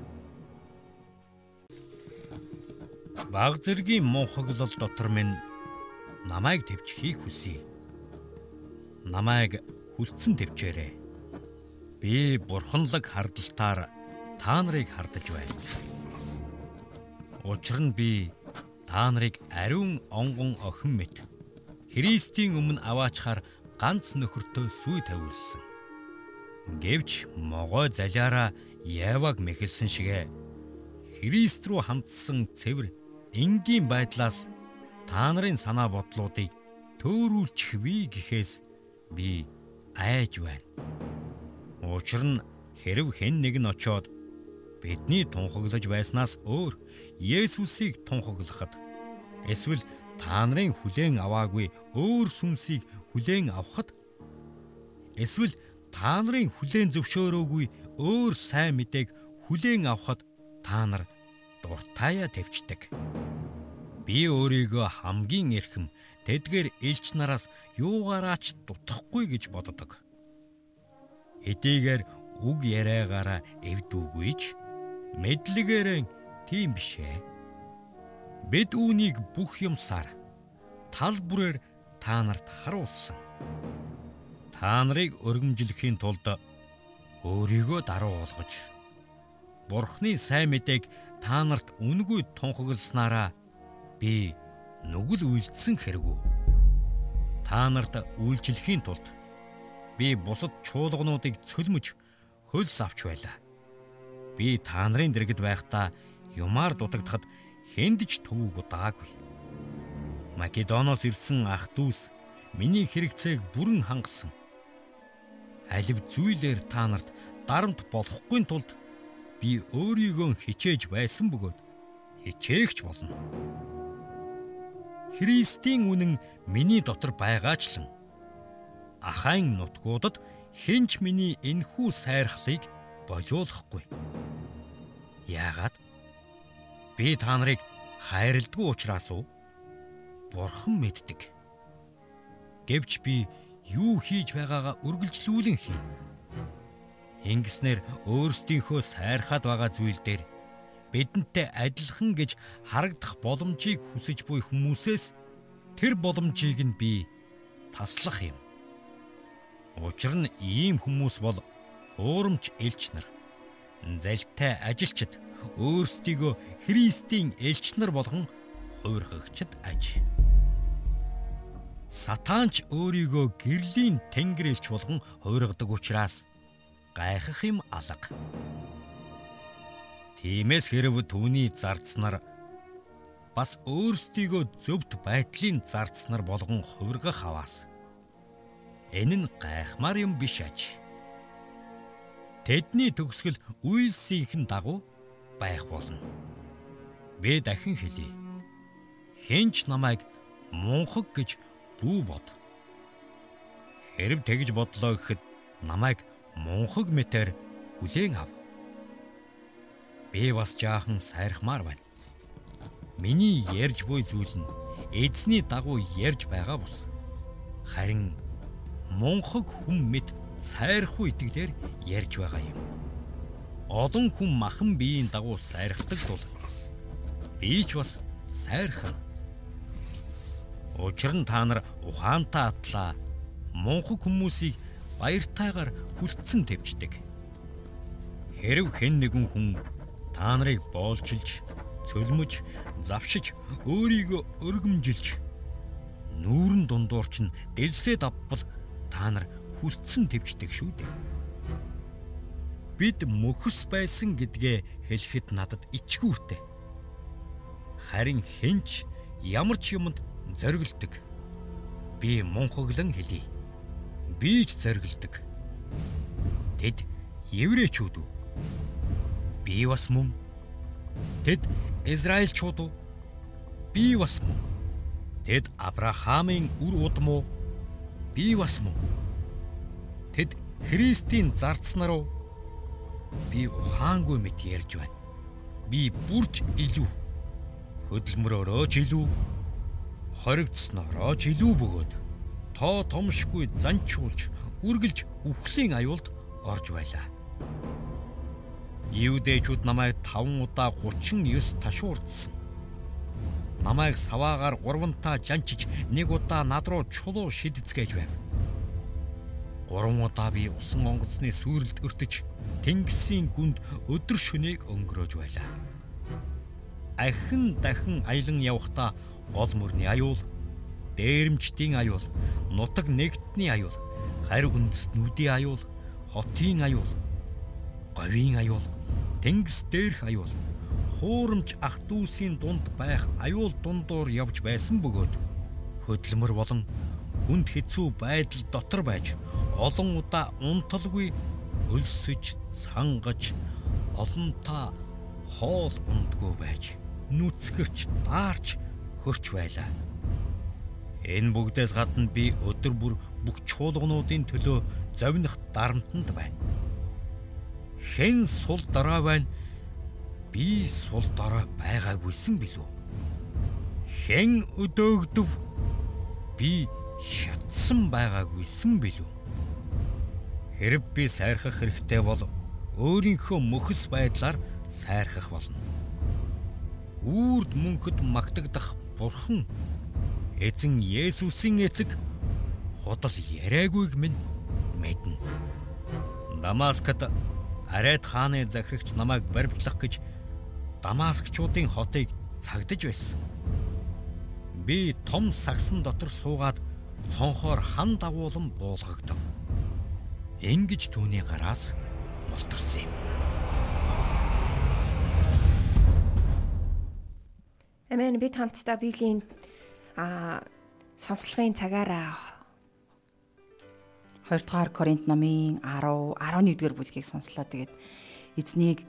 Баг зэргийн мунхаглал дотор минь намайг төвчхийг хүсье. Намайг хүлцэн төвчээрэй. Би бурханлаг хардалтаар та нарыг хардаж байна. Учир нь би та нарыг ариун онгон охин мэт Христийн өмнө аваачхаар ганц нөхөртөө сүй тавиулсан. Гэвч могой залиараа Яваг мэхэлсэн шигэ Христ рүү хандсан цэвэр энгийн байдлаас та нарын санаа бодлуудыг төөрүүлчих вэ гэхээс би айж байна. Учир нь хэрв хэн нэг нь очоод бидний тунхаглаж байснаас өөр Есүсийг тунхаглахад эсвэл та нарын хүлээн аваагүй өөр сүнсийг хүлээн авахад эсвэл та нарын хүлээн зөвшөөрөөгүй өөр сайн мэдээг хүлээн авахад та нар дуртаяа тавьчдаг. Би өөрийгөө хамгийн эрхэм тэдгээр элч нараас юугаараач дутахгүй гэж боддог. Хэдийгээр үг яриагаараа эвдүүгүйч мэдлэгээрээ тийм бишээ. Бид үүнийг бүх юмсаар тал бүрээр та нарт харуулсан. Та нарыг өргөмжлөхийн тулд өөрийгөө даруу болгож Бурхны сайн мэдээг та нарт үнгүй тунхагласнараа би нүгэл үйлдсэн хэрэггүй. Та нарт үйлчлэхийн тулд би бусад чуулгануудыг цөлмөж хөлс авч байлаа. Би та нарын дэргэд байхдаа юмар дутагдахад хэндж төвөг удаагүй. Македоноос ирсэн ах дүүс миний хэрэгцээг бүрэн хангасан. Алив зүйлээр та нарт дарамт болохгүй тулд би өөрийгөө хичээж байсан бөгөөд хичээгч болно. Христийн үнэн миний дотор байгаачлан ахайн нутгуудад хинч миний энхүү сайрхлыг болиулахгүй. Яагаад? Би та нарыг хайрладаг учраас уу? Бурхан мэддэг. Гэвч би юу хийж байгаагаа үргэлжлүүлэн хийнэ. Ингэснээр өөрсдийнхөө сайрхаад байгаа зүйл дээр бидэнтэй адилхан гэж харагдах боломжийг хүсэж буй хүмүүсээс тэр боломжийг нь би таслах юм. Учир нь ийм хүмүүс бол уурамч элч нар, залтай ажилчид, өөрсдийгөө Христийн элч нар болгон хувиргагчд аж. Сатанч өөрийгөө гэрлийн тэнгэр элч болгон хувиргадаг учраас гайхах юм алга. Тиймээс хэрв түүний зардснаар бас өөрсдийгөө зөвхт байдлын зардснаар болгон хувиргах аваас энэ нь гайхмаар юм биш аж. Тэдний төгсгөл үйлсийнхэн дагуу байх болно. Би дахин хэлье. Хинч намайг мунхаг гэж бүү бод. Хэрв тэгж бодлоо гэхэд намайг мунхаг мэтэр хүлээн ав. Би бас жаахан сайрхмаар байна. Миний ярьж буй зүйл нь эзний дагуу ярьж байгаа бус. Харин мунхаг хүн мэд сайрхуу итгэлээр ярьж байгаа юм. Олон хүн махан биеийн дагуу сайрхдаг тул би ч бас сайрхана. Учир нь та нар ухаантай атлаа мунхаг хүмүүсийг баяртайгаар хүлцэн тавьждаг. Хэрв хэн нэгэн хүн та нарыг боолжилж, цөлмөж, завшиж, өөрийгөө өргөмжилж, нүүрэн дундуур чинь дэлсээд авбал та нар хүлцэн тавьждаг шүү дээ. Бид мөхөс байсан гэдгээ хэлэхэд надад ичгүүртэй. Харин хэнч ямар ч юмд зоригддог. Би мунхаглан хэлье. Би ч зоригддог. Тэд еврейчүүд үү? Би бас мөн. Тэд израильчууд үү? Би бас мөн. Тэд Авраамын үр удам уу? Би бас мөн. Тэд Христийн зардснаар уу? Би ухаангүй мэт ярьж байна. Би бүрч илүү. Хөдөлмөрөөрөө ч илүү. Хоригдсноороо ч илүү бөгөөд тоо томшгүй занчуулж үргэлж үхлийн аюулд орж байлаа. Юудэчүүд намайг 5 удаа 39 ташуурдсан. Намайг саваагаар 3 таа жанчиж 1 удаа над руу чулуу шидэцгээж байв. 3 удаа би усан онгоцны сүрэлд өртөж тэнгисийн гүнд өдөр шөнийг өнгөрөөж байлаа. Ахин дахин аялан явхдаа гол мөрний аюул, дээрэмчдийн аюул, нутаг нэгтний аюул, харь үндэстнүүдийн аюул, хотын аюул, говийн аюул, тэнгис дээрх аюул, хуурамч ах дүүсийн дунд байх аюул дундуур явж байсан бөгөөд хөдөлмөр болон хүнд хэцүү байдал дотор байж олон удаа унталгүй өлсөж цангаж олонтаа хоол ундгүй байж нүцгэрч даарч хөрч байлаа. Энэ бүгдээс гадна би өдөр бүр бүх чуулгануудын төлөө зовних дарамтанд байна. Хэн сул дорой байна? Би сул дорой байгаагүйсэн билүү? Хэн өдөөгдөв? Би шатсан байгаагүйсэн билүү? Хэрэг би сайрхах хэрэгтэй бол өөрийнхөө мөхс байдлаар сайрхах болно. Үрд мөнхөд магтагдах Бурхан эзэн Есүсийн эцэг худал яриагүйг минь мэднэ. Дамаскад Арайд хааны захирагч намайг баримтлах гэж Дамаскчуудын хотыг цагдаж байсан. Би том сагсан дотор суугаад цонхоор хан дагуулan буулгагдав. Ингэж түүний гараас мултарсан юм. Амен. Бид хамтдаа Библийн сонслогын цагаараа 2 дугаар Коринт номын 10, 11-р бүлгийг сонслоо. Тэгээд эзнийг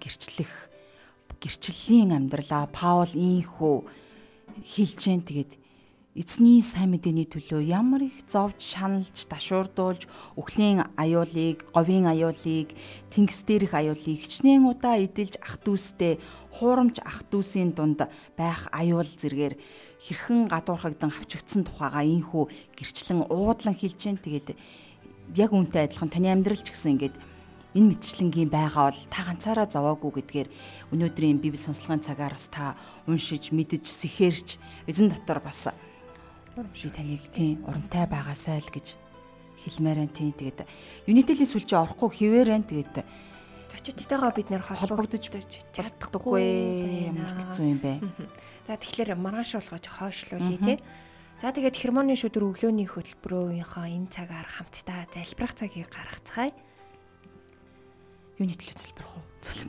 гэрчлэлийн амьдралаа Паул ийхүү хэлж जैन. Тэгээд эзний сайн мэдээний төлөө ямар их зовж, шаналж, дашуурдуулж, үхлийн аюулыг, говийн аюулыг, тэнгис дээрх аюулыг хичнээн удаа эдэлж ах дүүстэй, хуурамч ах дүүсийн дунд байх аюул зэргээр хэрхэн гадуурхагдан хавчигдсан тухайга ийхүү гэрчлэн уудлан хэлж जैन. Тэгээд яг үнтэй адилхан таны амьдрал ч гэсэн ингээд энэ мэтчлэнгийн байгаа бол та ганцаараа зовоогүй гэдгээр өнөөдрийн Библи сонслогын цагаар бас та уншиж, мэдэж, сэхэрч эзэн дотор бас би таныг тийм урамтай байгаасай л гэж хэлмээр байна. Тийм тэгээд Unitel-ийн сүлжээ орохгүй хിവэр байна. Тэгээд зочидтойгоо бид нэр холбогдож чаддаггүй ямар хэцүү юм бэ. За тэгэхээр маргааш болгож хойшлуулъя тий. За тэгээд хермоны шүдэр өглөөний хөтөлбөрийнхөө энэ цагаар хамтдаа залбирах цагийг гаргацгаая. Юуны төлөө залбирах уу?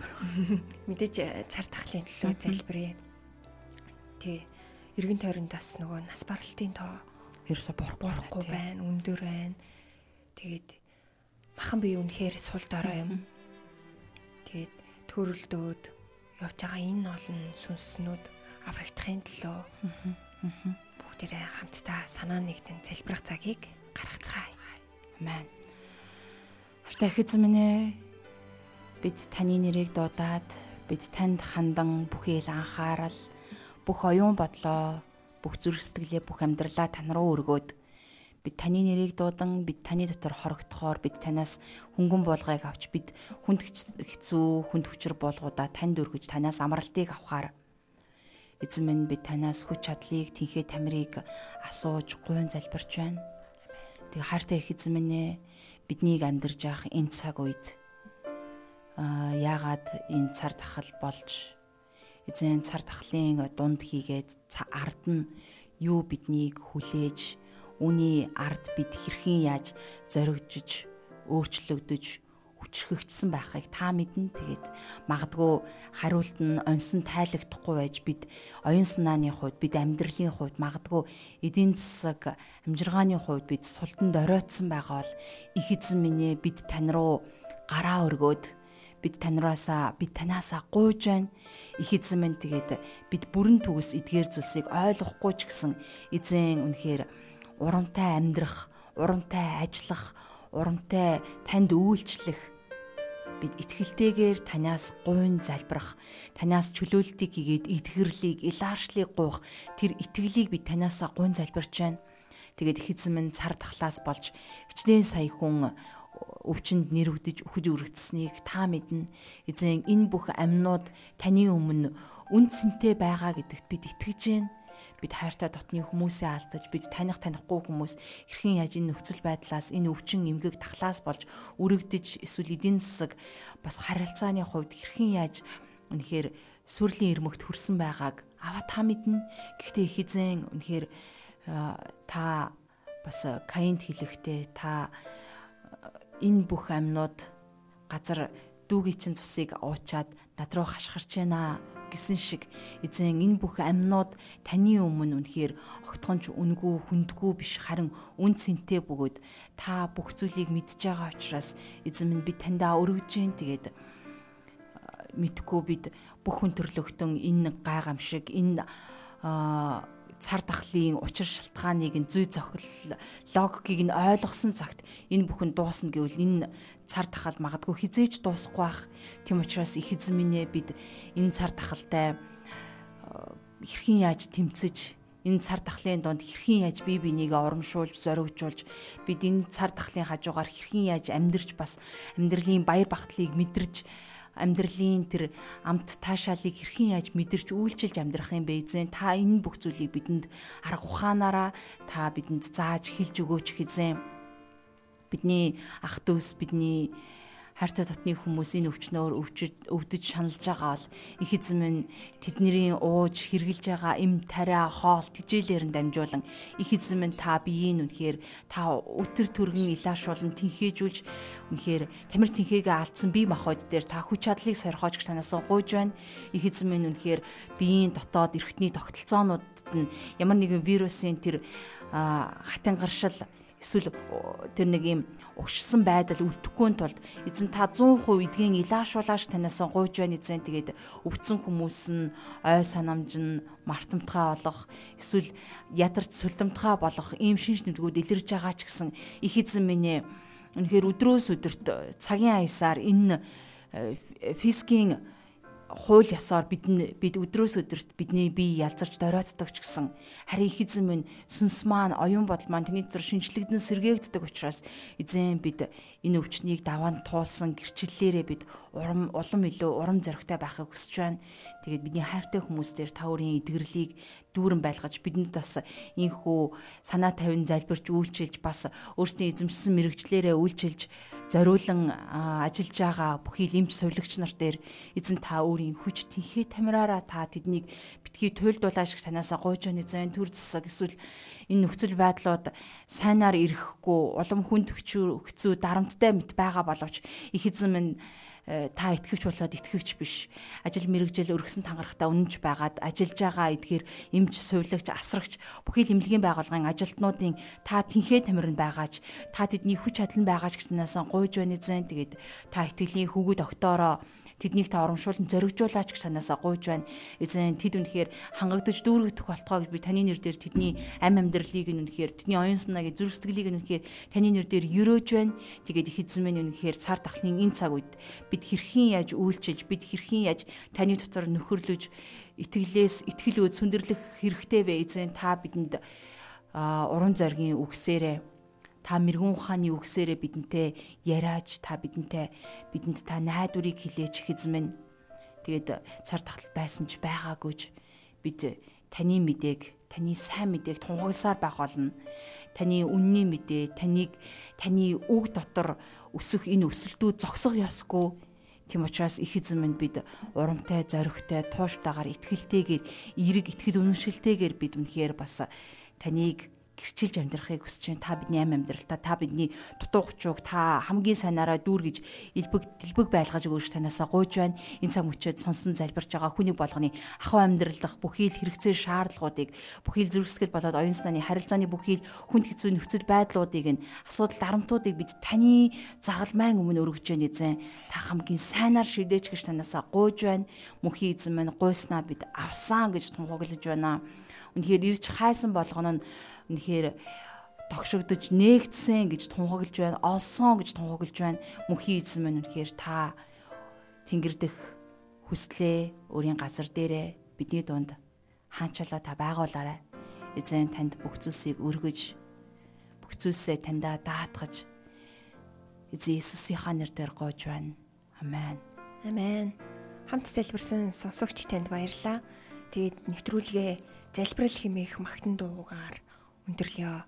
Мэдээж цар тахлын төлөө залбирая. Тий. Иргэн тойрондоос нөгөө нас баралтын тоо ерөөсө болохгүй байна, өндөр байна. Тэгээд махан бие үнэхээр сул дорой юм. Тэгээд төрөлдөөд явж байгаа энэ олон сүнснүүд аврагдахын төлөө бүгдээрээ хамтдаа санаа нэгтэн залбирах цагийг гаргацгаая. Амен. Автай эзэн минь ээ, бид таны нэрийг дуудаад, бид танд хандан бүхэл анхаарал, бүх оюун бодлоо, бүх зүрх сэтгэлээ, бүх амьдралаа тань руу өргөөд бид таны нэрийг дуудан, бид таны дотор хорогдохоор бид танаас хөнгөн болгоёг авч бид хүнд хэцүү, хүнд хүчээр болгоудаа танд өргөж танаас амралтыг авахаар эзэн минь бид танаас хүч чадлыг, тэнхээ тамирыг асууж гуйн залбирч байна. Тэг хайртай их эзэн минь ээ, биднийг амьдарж явах энэ цаг үед яагаад энэ цар тахал болж эзэн цар тахлын дунд хийгээд ард нь юу биднийг хүлээж, үүний ард бид хэрхэн яаж зоригжиж, өөрчлөгдөж, хүчрхэгдсэн байхыг та мэднэ. Тэгээд магадгүй хариулт нь онсон тайлагдахгүй байж бид оюун санааны хувьд, бид амьдралын хувьд, магадгүй эдийн засаг, амжиргааны хувьд бид султанд оройтсон байгаа бол их эзэн минь ээ, бид тань руу гараа өргөөд бид танаасаа гуйж байна. Их эзэн минь тэгээд бид бүрэн түгс эдгээр зүйлсийг ойлгохгүй ч гэсэн эзэн үнэхээр урамтай амьдрах, урамтай ажиллах, урамтай танд үйлчлэх, бид итгэлтэйгээр танаас гуйн залбирах, танаас чөлөөлтийг хийгээд эдгэрлийг, илааршлыг гуйх тэр итгэлийг бид танаасаа гуйн залбирч байна. Тэгээд их эзэн минь цар тахлаас болж хичнээн сая хүн өвчнөд нэрвдэж үхэж үргэцсэнийг та мэднэ. Эзэн энэ бүх амьнууд таны өмнө үнцэнтэй байгаа гэдэгт бид итгэж байна. Бид хайртай дотны хүмүүсээ алдаж, бид танихгүй хүмүүс хэрхэн яаж энэ нөхцөл байдлаас, энэ өвчин эмгэг тахлаас болж үрэгдэж, эсвэл эдийн засаг бас харилцааны хувьд хэрхэн яаж үнэхээр сүрлийн ирмэгт хүрсэн байгааг аваа та мэднэ. Гэхдээ их эзэн үнэхээр та бас Каинд хэлэхдээ та энэ бүх амьнууд газар дүүгийн чин цусыг уучаад над руу хашгирч байна гэсэн шиг эзэн энэ бүх амьнууд таны өмнө үнэхээр огтхонч үнгүй хүндгүй биш, харин үн цэнтэй бөгөөд та бүх зүйлийг мэдж байгаа учраас эзэн минь бид таньдаа өргөж जैन. Тэгээд мэдхгүй бид бүх хүн төрлөختөн энэ гайхамшиг, энэ цар тахлын учир шалтгааныг зүй зохил логикийг нь ойлгосон цагт энэ бүхэн дуусна гэвэл энэ цар тахал магадгүй хизээж дуусахгүй байх. Тийм учраас их эзэн минь бид энэ цар тахалтай хэрхэн яаж тэмцэж, энэ цар тахлын донд хэрхэн яаж бие бинийгээ урамшуулж, зоригжуулж, бид энэ цар тахлын хажуугаар хэрхэн яаж амьдрч, бас амьдралын баяр багтлыг мэдэрч, амьдралын тэр амт таашаалыг хэрхэн яаж мэдэрч үйлчилж амьдрах юм бэ эзэн. Та энэ бүх зүйлийг бидэнд арга ухаанаараа та бидэнд зааж хэлж өгөөч эзэн. Бидний ах дүүс, бидний хайртай дотны хүмүүс энэ өвчнөөр өвдөж шаналж байгаа бол их эзэн минь тэдний ууж хэрглэж байгаа эм тариа хоол тижээлээр нь дамжуулан их эзэн минь та биеийг үнэхээр та өтөр түргэн илаашуулан тэнхээжүүлж үнэхээр тамир тэнхээгээ алдсан бие махбод дээр та хүч чадлыг сорхоож гэж танаас гуйж байна. Их эзэн минь үнэхээр биеийн дотоод эрхтний тогтолцоонуудад нь ямар нэгэн вирусын тэр хатан гаршил эсвэл тэр нэг юм угшсан байдал үлдэхгүй тулд эзэн та 100% эдгийн илаашуулаач танаас гуйж байна эзэн. Тэгээд өвдсөн хүмүүс нь ой санамж нь мартамтгай болох, эсвэл ядарч сүлдэмтгай болох ийм шинж тэмдгүүд илэрж байгаа ч гэсэн их эзэн минь үнэхээр өдрөөс өдөрт цагийн аясаар энэ физикийн хууль ёсоор бид өдрөөс өдөрт бидний бие ялзарч доройтдог ч гэсэн харин их эзэн минь сүнс маань, оюун бодол маань тэний дотор шинжлэгдэн сэргээгддэг учраас эзэн бид энэ өвчнийг даваан туулсан гэрчлэлээрээ бид улам илүү урам зоригтой байхыг хүсэж байна. Тэгээд бидний хайртай хүмүүс дээр та өөрийн эдгэрлийг дүүрэн байлгаж бидэнд бас ийхүү санаа тавин залбирч үйлчилж, бас өөрсдийн эзэмшсэн мэрэгчлэрээ үйлчилж зориулан ажиллаж байгаа бүхий л эмч сувилагч нар дээр эзэн та өөрийн хүч тэнхээ тамираараа та тэднийг битгий туйлдуулаач гэж танаас гуйж байна эзэн. Төр засаг эсвэл энэ нөхцөл байдлууд сайнаар ирэхгүй, улам хүнд хэцүү дарамттай мэт байгаа боловч их эзэн минь та итгэвч болоод итгэвч биш. Ажил мэргэжил өргөсөн тангарахтаа үнэнч байгаад ажиллаж байгаа эдгээр эмч, сувилагч, асрагч бүхий л эмнэлгийн байгууллагын ажилтнуудын та тэнхээ тамирн байгаач, та тэдний хүч чадал нь байгаач гэж танаас гуйж байна эзэн. Тэгээд та итгэлийн хүүгүүд огтоороо тэднийг та урамшуулан зоригжуулаач гэж танаас гуйж байна эзэн. Тэд үнэхээр хангагдаж дүүргэх болтгоо гэж би таны нэрээр тэдний амь амьдралыг үнэхээр тэдний оюун санааг зүрх сэтгэлийг үнэхээр таны нэрээр өрөөж байна. Тэгээд их эзэн минь үнэхээр цар тахлын энэ цаг үед бид хэрхэн яаж үйлчилж, бид хэрхэн яаж таны дотор нөхөрлөж итгэл өөд сүндэрлэх хэрэгтэй вэ эзэн. Та бидэнд урам зоригийн үгсээрээ, та мэрэгэн ухааны үгсээрээ бидэнтэй яриач, та бидэнд та найдварыг хилээч эзэн минь. Тэгээд цар тахал байсан ч байгаагүйж бид таны мэдээг, таны сайн мэдээг тунхагласаар байх болно. Таны үнний мэдээ, таны үг дотор өсөх энэ өсөлтүүд зогсох ёсгүй. Тийм учраас их эзэн минь бид урамтай, зоригтой, тууштайгаар, итгэлтэйгээр, эерэг итгэл үнэмшилтэйгээр бид үнэхээр бас таныг гэрчилж амьдрахыг хүсэж байна. Та бидний амь амьдралтаа, та бидний дутуу хүчөөг та хамгийн сайнаараа дүүргэж дэлбэг байлгаж өгөөч танаас гуйж байна. Энэ цаг мөчид сонсон залбирч байгаа хүний болгоны ахуй амьдралдах бүхий л хэрэгцээ шаардлагуудыг, бүхий л зүрх сэтгэл болоод оюун санааны харилцааны бүхий л хүнд хэцүү нөхцөл байдлуудыг, асуудал дарамтуудыг бид таны загалмайн өмнө өргөж байна эзэн. Та хамгийн сайнаар шийдээч гэж танаас гуйж байна. Мөнхийн эзэн минь гуйснаа бид авсан гэж тунхаглаж байна. Үнэхээр ирж хайсан болгоно нь үнэхээр тогшогдож нээгдсэн гэж тунхаглаж байна, олсон гэж тунхаглаж байна. Мөнхийн эзэн минь үнэхээр та тэнгэр дэх хүслээ өөрийн газар дээрээ бидний дунд хаанчлаа та байгуулаарай. Эзэн танд бүх зүйлсийг өргөж бүх зүйлсээ таньда даатгаж эзэн Есүсийнхаа нэрээр гойж байна. Амен. Амен. Хамт залбирсан сонсогч танд баярлалаа. Тэгээд нэвтрүүлгээ залбирал хэмээх магтан дуугаар өндөрлөё.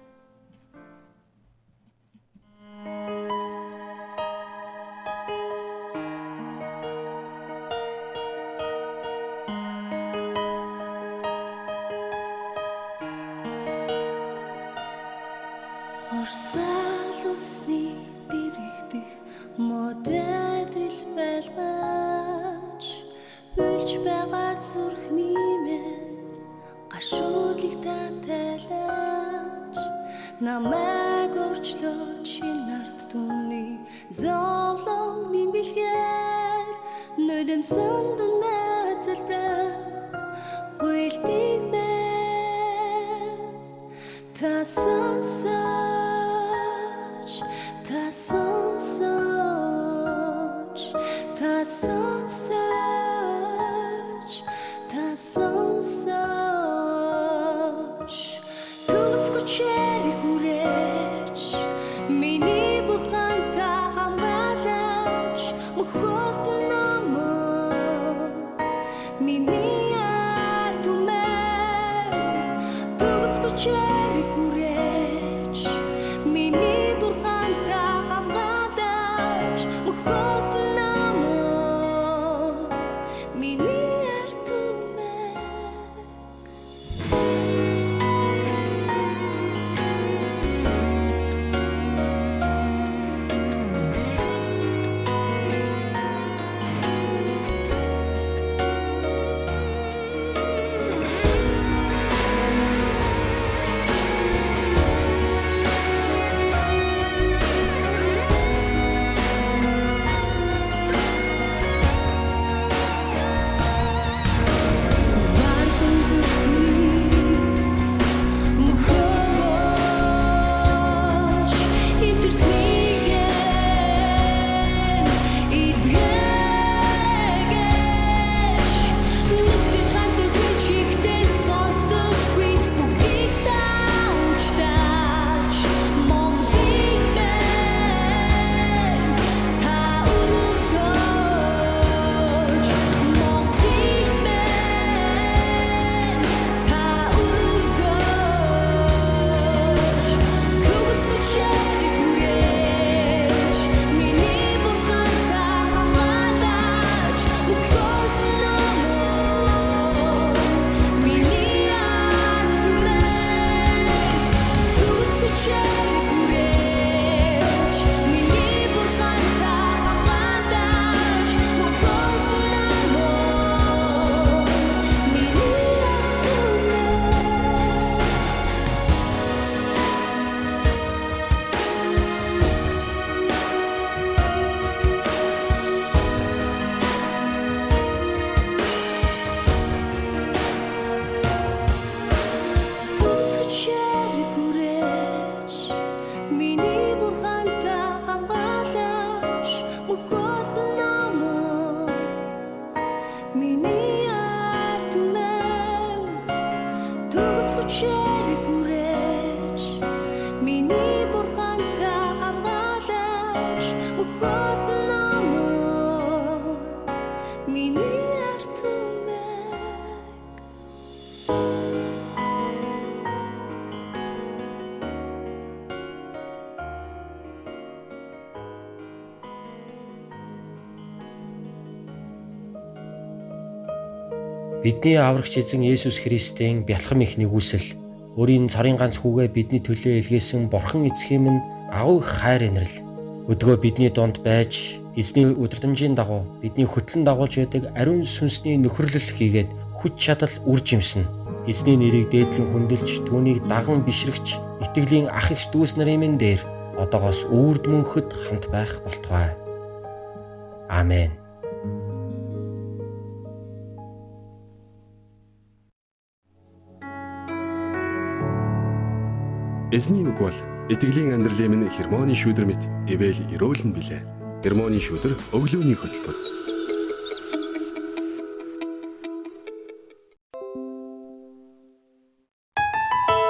Орсал усны дэрэгдэх модэд ил байлгаач үлж байгаа зүрхний минь гашуудлыг татайлаач намайг өрчлөөч шинэ ард түмний зовлон бэлгээр нулимсэн дүнээ залбирах гуйлтыг мэн тасансаж Бидний аврагч эзэн Есүс Христийн бялхам их нэгүсэл, өөрийн царийн ганц хүүгээ бидний төлөө илгээсэн Бурхан эцгийн минь агуу их хайр инрэл өдгөө бидний донд байж эзний удирдамжийн дагуу бидний хөтлөн дагуулж байдаг ариун сүнсний нөхөрлөл хийгээд хүч чадал үр жимснэ. Эзний нэрийг дээдлэн хүндэлж түүнийг даган бишрэгч итгэлийн ах эгч дүүс нарын минь дээр одоогоос үрд мөнхөд хамт байх болтугай. Амен. Эзний үг бол итгэлийн амьдралын минь хермоны шүүдэр мэт ивэл өрөөлн билээ. Хермоны шүүдэр өглөөний хөтөлбөр.